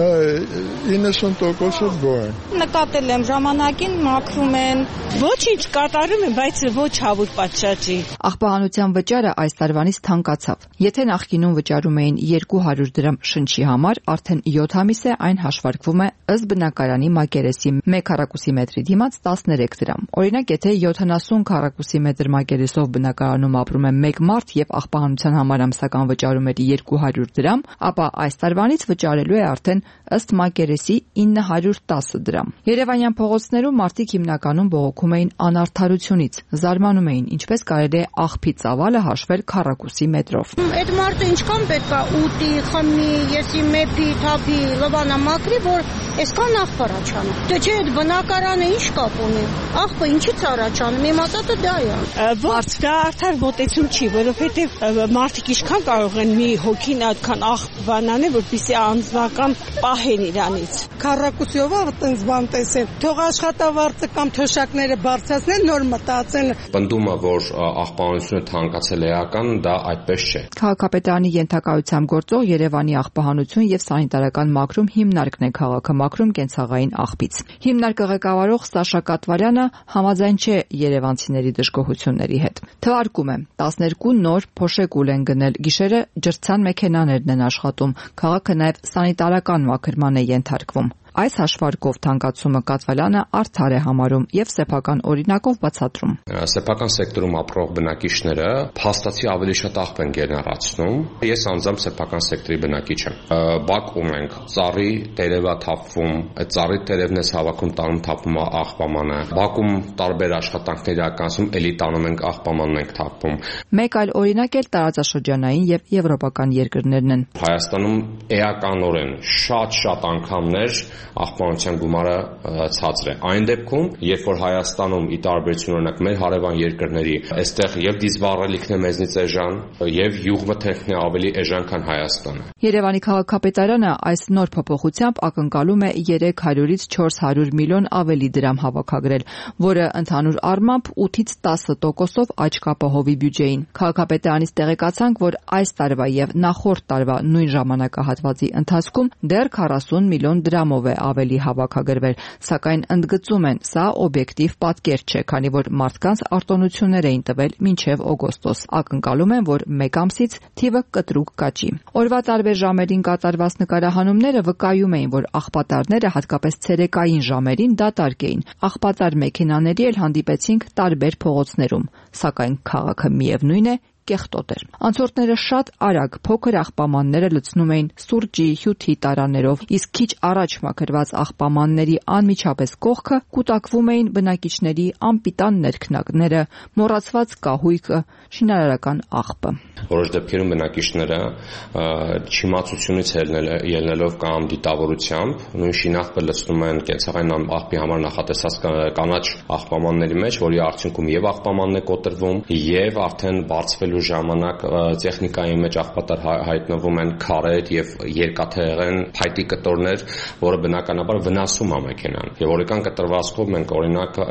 Speaker 24: իննսուն տոկոսը գոհ են։
Speaker 16: Նկատել եմ ժամանակին մաքրում են, ոչինչ կատարում են, բայց ոչ հավուր պատշաճի։
Speaker 5: Աղբահանության վճարը այս տարվանից թանկացավ։ Եթե նախկինում վճարում էին երկու հարյուր դրամ շնչի համար, արդեն յոթ ամիս է այն հաշվարկվում է ըստ բնակարանի մակերեսի մեկ քառակուսի մետրի դիմաց տասներեք դրամ։ Օրինակ, եթե յոթանասուն քառակուսի մետր մակերեսով բնակարանում ապրում է մեկ մարդ եւ աղբահանության համար ամսական վճարում էր երկու հարյուր դրամ, ապա այս տարվանից վճարելու է արդեն ըստ մակերեսի ինը հարյուր տասը դրամ։ Երևանյան փողոցներում մարդիկ հիմնականում բողոքում էին անարդարությունից, զարմանում էին, ինչպես կարելի է աղբի ծավալը հաշվել քառակուսի մետրով։
Speaker 16: Այդ մարդը ինչքան պետք է ուտի, խմի, եսի մեփի, թափի, լվանա մաքրի, որ այսքան աղբ առաջանում։ Դե չէ, այդ բնակարանը ինչ կապ ունի։ Աղբը ինչից առաջանում, իմ ասածը դա է։ Ոչ, դա արդար մոտեցում չի, որովհետև մարդիկ ինչքան կարող են մի հոգին այդքան աղբ բանանել, որպեսզի անձնական պահեն իրանից։
Speaker 10: Քառակուսիով այտենց բան տեսել։ Թող աշխատավարձը կամ թոշակները բարձրացնեն, նոր մտածեն։
Speaker 12: Պնդումը, որ աղբահանությունը թանկացել է էական, դա այդպես չէ։
Speaker 5: Քաղաքապետարանի ենթակայությամբ գործող Երևանի աղբահանություն եւ սանիտարական մաքրում հիմնարկն է քաղաքը մաքրում կենցաղային աղբից։ Հիմնարկը ղեկավարող Սաշա Կատվարյանը համաձայն չէ երևանցիների դժգոհությունների հետ։ Թվարկում է, տասներկու նոր փոշեկուլ են գնել, գիշերը ջրցան մեքենաներն են աշխատում, քաղաքը նաեւ սանիտարական մաքրման է ենթարկվում։ Այս հաշվարկով թանկացումը Կատվալյանը արդար է համարում եւ սեփական օրինակով բացատրում։
Speaker 12: Սեփական սեկտորում ապրող բնակիչները փաստացի ավելի շատ աղբ են գերնարացնում։ Ես անձամբ սեփական սեկտորի բնակիչ եմ։ Բակում ենք, ծառի տերևա թափվում, այդ ծառի տերևն է հավաքում տանում թափում աղբամանը։ Բակում տարբեր աշխատանքներ ականցում, էլի տանում ենք աղբամանն ենք թափվում։
Speaker 5: Մեկ այլ օրինակ էլ տարածաշրջանային եւ եվրոպական երկրներն են։
Speaker 12: Հայաստանում էականորեն շատ-շատ անգամներ աղբանության գումարը ցածր է։ Այն դեպքում, երբ որ Հայաստանում ի տարբերություն օրինակ մեր հարևան երկրների, այստեղ եւ դիզվառելիքն է մեզնից էժան, եւ յուղմթերքն է ավելի էժան, քան Հայաստանը։
Speaker 5: Երևանի քաղաքապետարանը այս նոր փոփոխությամբ ակնկալում է երեք հարյուրից չորս հարյուր միլիոն ավելի դրամ հավաքագրել, որը ընդհանուր առմամբ ութից տասը տոկոսով աճ կապահովի բյուջեին։ Քաղաքապետարանից տեղեկացանք, որ այս տարվա եւ նախորդ տարվա նույն ժամանակահատվածի ընթացքում դեռ քառասուն միլիոն դրամով է ավելի հավաքագրվել, սակայն ընդգծում են, սա օբյեկտիվ պատկեր չէ, քանի որ մարդկանց արտոնություններ էին տվել մինչև օգոստոս։ Ակնկալում են, որ մեկ ամսից թիվը կտրուկ կաճի։ Օրվա տարբեր ժամերին կատարված նկարահանումները վկայում էին, որ աղբատարները հատկապես ցերեկային ժամերին դատարկ էին։ Աղբատար մեքենաների էլ հանդիպեցինք տարբեր փողոցներում, սակայն քաղաքը միևնույն է կեղտոտ էր։ Անցորդները շատ արագ փոքր աղբամանները լցնում էին սուրճի, հյութի տարաներով, իսկ քիչ առաջ մաքրված աղբամանների անմիջապես կողքը կուտակվում էին բնակիչների անպիտան ներքնակները, մոռացված կահույքը, շինարարական աղբը։
Speaker 12: Որոշ դեպքերում բնակիչները չիմացությունից ելնելով կամ դիտավորությամբ նույն շինաղբը լցնում են կենցաղային աղբի համար նախատեսած կանաչ աղբամանների մեջ, որի արդյունքում եւ աղբամանն է կոտրվում, եւ արդեն բարձվելու ժամանակ տեխնիկայի մեջ աղբատար հայտնվում են քարեր եւ երկաթեղեն փայտի կտորներ, որը բնականաբար վնասում է մեքենան։ Եվ օրական կտրվածքով մենք օրինակ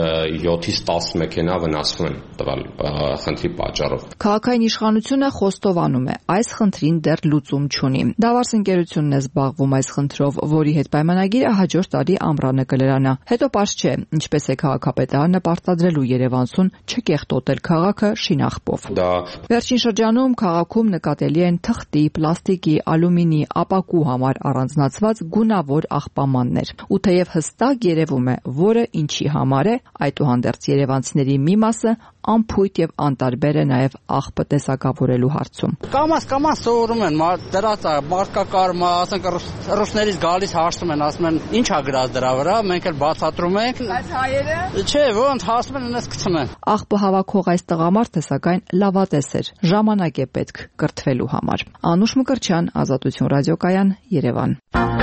Speaker 12: յոթից տասը մեքենա վնասվում են տվյալ խնդրի պատճառով։
Speaker 5: Քաղաքային իշխանությունը խոստովանում է, այս խնդրին դեռ լուծում չունի։ Դավարս ընկերությունն է զբաղվում այս խնդրով, որի հետ պայմանագիրը հաջորդ տարի ամռանը կլրանա։ Հետո պարզ չէ, ինչպես է քաղաքապետարանը պարտադրելու Երևանցուն չկեղտոտել քաղաքը շինաղբով։ Վերջին շրջանում քաղաքում նկատելի են թղթի, պլաստիկի, ալումինի, ապակու համար առանձնացված գունավոր աղբամաններ։ Ու թեև հստակ երևում է, որը ինչի համար է, այդուհանդերձ երևանցիների մի մասը անփույթ եւ անտարբեր է նաեւ աղբը տեսակավորելու հարցում։
Speaker 6: Կամաց կամաց սովորում են, դրած է մարկակարմա, ասենք ռուսներից գալիս հաշտում են, ասում են ի՞նչ ա գրած դրա վրա, մենք էլ բացատրում ենք։ Բայց հայերը։ Չէ, ոնց հասնում են այնպես գցում են։
Speaker 5: Աղբը հավաքող այս տղամարդը սակայն լավատես էր, ժամանակ է պետք կրթվելու համար։ Անուշ Մկրտչյան, Ազատություն ռադիոկայան, Երևան։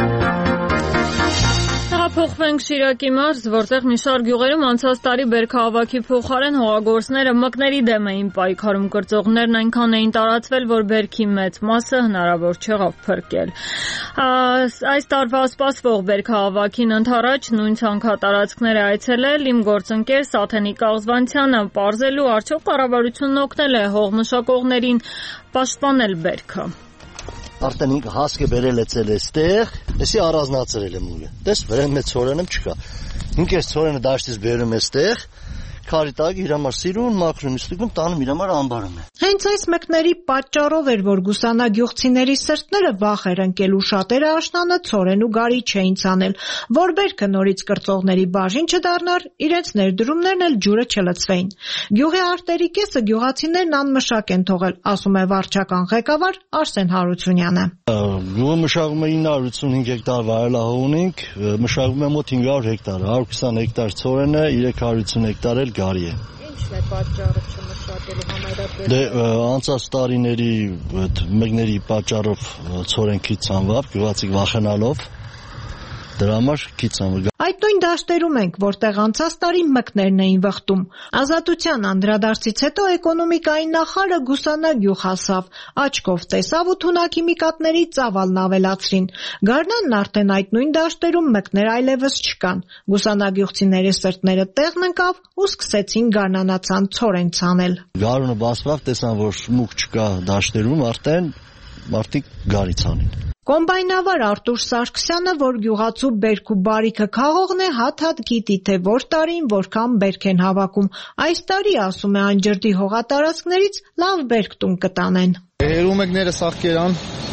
Speaker 1: Փոխվենք Շիրակի մարզ, որտեղ մի շարք գյուղերում անցած տարի բերքահավաքի փոխարեն հողագործները մկների դեմ էին պայքարում, կրծողներն այնքան էին տարածվել, որ բերքի մեծ մասը հնարավոր չեղավ փրկել։ Այս տարվա սպասվող բերքահավաքին ընդառաջ նույն ցանքատարածքները այցելել իմ գործընկեր Սաթենիկ Աղզվանցյանը պարզելու արդյոք կառավարությունն օգնել է հողմշակողներին պաշտպանել բերքը։
Speaker 13: Արդեն ինքը հասկը բերել է ցել էստեղ, էսի առանձնացրել եմ ուղը։ Դες վրան մեծ ծորենը չկա։ Ինքը այս ծորենը դաշտից բերում է էստեղ, քարի տակ իր համար սիրուն, մաքրում իստիկուն տանում իր համար ամբարում է։
Speaker 7: Հենց այս մկների պատճառով էր, որ գուսանագյուղցիների սրտները վախ էր ընկել ու շատերը աշնանը ծորեն ու գարի չէին ցանել, որ բերքը նորից կրծողների բաժին չդառնար, իրենց ներդրումներն էլ ջուրը չլցվեին։ Գյուղի արտերի կեսը գյուղացիներն անմշակ են թողել, ասում է վարչական ղեկավար Արսեն Հարությունյանը։
Speaker 13: Գյուղը մշակում է ինը հարյուր ութսունհինգ հեկտար վայելահող ունենք, մշակում է մոտ հինգ հարյուր հեկտար, հարյուր քսան հեկտար ծորեն է, երեք հարյուր ութսուն հեկտար էլ գարի է։
Speaker 7: Ինչն է պատճառը չմշակելու համայնքների։
Speaker 13: Դե անցած տարիների այդ մկների պատճառով ծորեն քիչ ցանվավ, գյուղացիք վախենալով դրա համար քիչ ցանվավ։
Speaker 7: Այդ նույն դաշտերում ենք, որտեղ անցած տարի մկներն էին վխտում։ Ազատության անդրադարձից հետո էկոնոմիկայի նախարարը գուսանագյուղ հասավ, աչքով տեսավ ու թունաքիմիկատների ծավալն ավելացրին։ Գարնանն արդեն այդ նույն դաշտերում մկներ այլևս չկան։ Գուսանագյուղցիների սրտները տեղն ընկավ ու սկսեցին գարնանացան ցորեն ցանել։
Speaker 13: Գարունը բացվավ, տեսան, որ մուկ չկա դաշտերում, արդեն մարդիկ գարի ցանին։
Speaker 7: Կոմբայնավար Արտուր Սարգսյանը, որ գյուղացու բերք ու բարիքը քաղողն է, հատ-հատ գիտի, թե որ տարին որքան բերք են հավաքում։ Այս տարի, ասում է, անջրդի հողատարածքներից լավ բերք տուն կտանեն։
Speaker 14: Հերումեկները սաղկերան,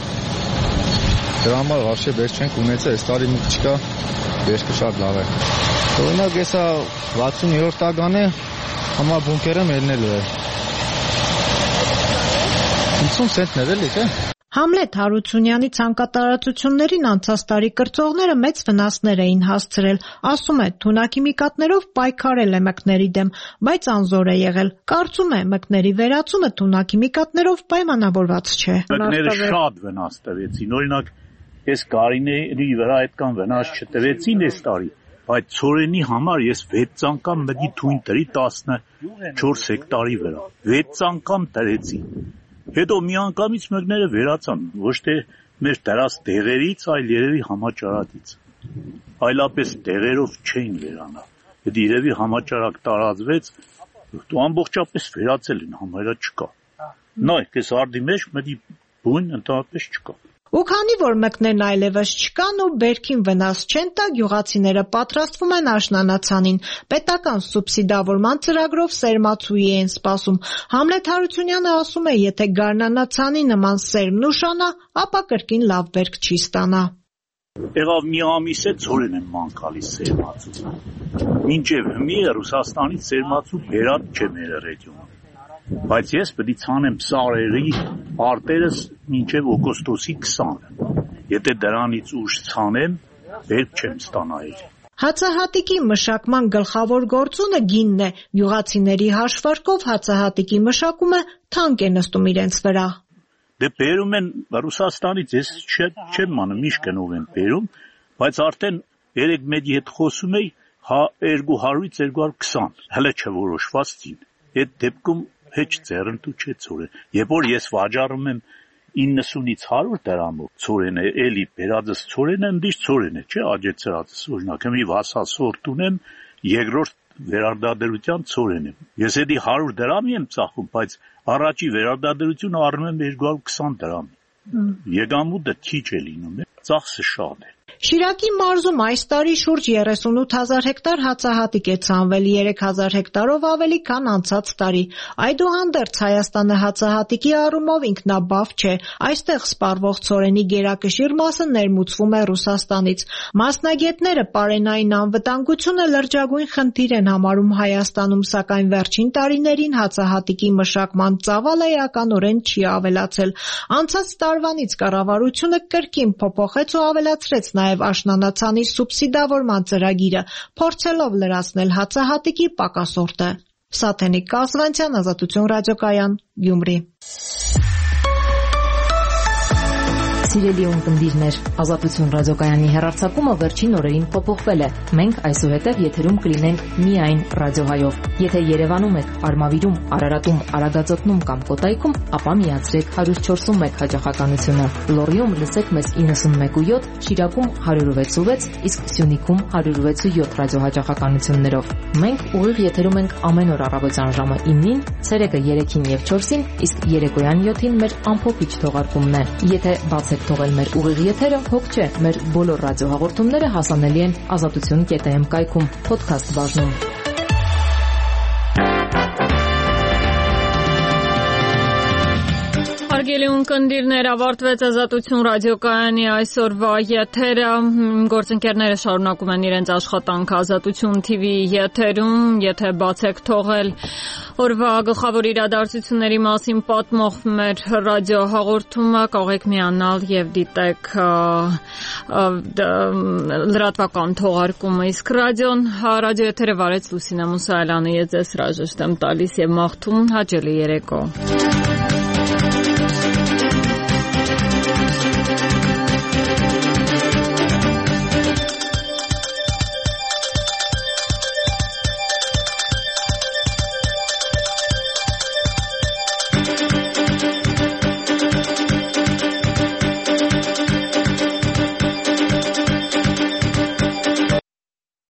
Speaker 14: դրա համար վարշե բերք չենք ունեցել, այս տարի մուկ չկա, բերքը շատ լավ է։ Օրինակ, եսա վաթսուններորդ տագան է, համար բունկերը մերնելու է։ ութսուն սենտներ էլի, թե։
Speaker 7: Համլետ Հարությունյանի ցանկատարածություններին անցած տարի կրծողները մեծ վնասներ էին հասցրել, ասում է, թունաքիմիկատներով պայքարել է մկների դեմ, բայց անզոր է եղել։ Կարծում է, մկների վերացումը թունաքիմիկատներով պայմանավորված չէ։
Speaker 15: Մկները շատ վնաս տվեցին, օրինակ, այս գարիների վրա այդքան վնաս չտվեցին այս տարի, բայց ցորենի համար ես վեց անգամ մկի թույն տրի տասնչորս հեկտարի վրա, վեց անգամ տրեցի։ Հետո մի անգամից մկները վերացան, ոչ թե մեր դրած դեղերից, այլ երևի համաճարակից։ Այլապես դեղերով չէին վերանա։ Այդ երևի համաճարակ տարածվեց, ու ամբողջապես վերացել են, համարյա չկա։ Նայեք, այս արդի մեջ մտի բույն ընդհանրապես չկա։
Speaker 7: Ու քանի որ մկներն այլևս չկան ու բերքին վնաս չեն տա, գյուղացիները պատրաստվում են աշնանացանին։ Պետական սուբսիդավորման ծրագրով սերմացուի են սպասում։ Համլետ Հարությունյանը ասում է, եթե գարնանացանի նման սերմն ուշանա, ապա կրկին լավ բերք չի ստանա։
Speaker 15: Եղավ մի ամիս է ցորեն են մանկալի սերմացու։ Մինչև մի Ռուսաստանից սերմացու բերած չէ մեր ռեգիոնում։ Բայց ես պետք է ցանեմ սարերի արտերս մինչև օգոստոսի քսանը։ Եթե դրանից ուշ ցանեմ, բերք չեմ ստանալ։
Speaker 7: Հացահատիկի մշակման գլխավոր գործոնը գինն է։ Գյուղացիների հաշվարկով հացահատիկի մշակումը թանկ է նստում իրենց վրա։
Speaker 15: Դե բերում են Ռուսաստանից, ես չեմ անում, միշտ գնով են բերում, բայց արդեն երեք մեդի հետ խոսում էի, հա երկու հարյուրից երկու հարյուր քսան, հələ չորոշված ցին։ Այդ դեպքում հեչ ձեռնտու չէ ցորեն։ Երբ որ ես վաճառում եմ իննսունից հարյուր դրամով ցորենը, էլի բերածս ցորենը ընդիշ ցորեն է, չէ, աջեցրածս օրինակ, մի վասալ սորտ ունեմ, երկրորդ վերարտադրության ցորեն եմ։ Ես էդի հարյուր դրամի եմ ծախում, բայց առաջի վերարտադրությունը առնում եմ երկու հարյուր քսան դրամ։ Եկամուտը քիչ է լինում, ծախսը շատ է։
Speaker 17: Շիրակի մարզում այս տարի շուրջ երեսունութ հազար հեկտար հացահատիկ է ցանվել, երեք հազար հեկտարով ավելի քան անցած տարի։ Այդուհանդերձ Հայաստանը հացահատիկի առումով ինքնաբավ չէ, այստեղ սպառվող ցորենի գերակշիռ մասը ներմուծվում է Ռուսաստանից։ Մասնագետները պարենային անվտանգությունը լրջագույն խնդիր են համարում Հայաստանում, սակայն վերջին տարիներին հացահատիկի մշակման ծավալը էականորեն չի ավելացել։ Անցած տարվանից կառավարությունը կրկին փոփոխեց ու ավելացրեց նաև աշնանացանի սուբսիդավորման ծրագիրը, փորձելով լրացնել հացահատիկի պակասորտը։ Սաթենիկ Կասվանցյան, Ազատություն ռադիոկայան, Գյումրի։
Speaker 18: Սիրելի ունկնդիրներ, Ազատություն ռադիոկայանի հեռարձակումը վերջին օրերին փոփոխվել է։ Մենք այսուհետև եթերում կլինենք միայն ռադիոհայով։ Եթե Երևանում եք, Արմավիրում, Արարատում, Արագածոտնում կամ Կոտայքում, ապա միացրեք հարյուր չորսունմեկ հաճախականությունը։ Լոռիում լսեք մեզ իննսունմեկ ու յոթ, Շիրակում հարյուր վեց ու վեց, իսկ Սյունիքում հարյուր վեց ու յոթ ռադիոհաճախականություններով։ Մենք ուղիղ եթերում ենք ամեն օր առավոտյան ժամը իննին, ցերեկը երեքին եւ չորսին, իսկ երեկոյան յոթին մեր ամփոփիչ թողարկումն է։ Եթե բացեք թողել մեր ուղիղ եթերը, հոգ չէ, մեր բոլոր ռադիոհաղորդումները հասանելի են ազատություն կետ էմ կայքում, փոդքասթ բաժնում։
Speaker 1: Հարգելի ունկնդիրներ, ավարտվեց Ազատություն ռադիոկայանի այսօրվա եթերը։ Գործընկերները շարունակում են իրենց աշխատանքը Ազատություն թի վի եթերում, եթե բացեք թողել օրվա գլխավոր իրադարձությունների մասին պատմող մեր ռադիոհաղորդումը, կարող եք միանալ եւ դիտեք լրատվական թողարկումը, իսկ ռադիոն ռադիոեթերը վարեց Լուսինե Մուսայելյանը, ես ձեզ հրաժեշտ եմ տալիս եւ մաղթում հաճելի երեկո։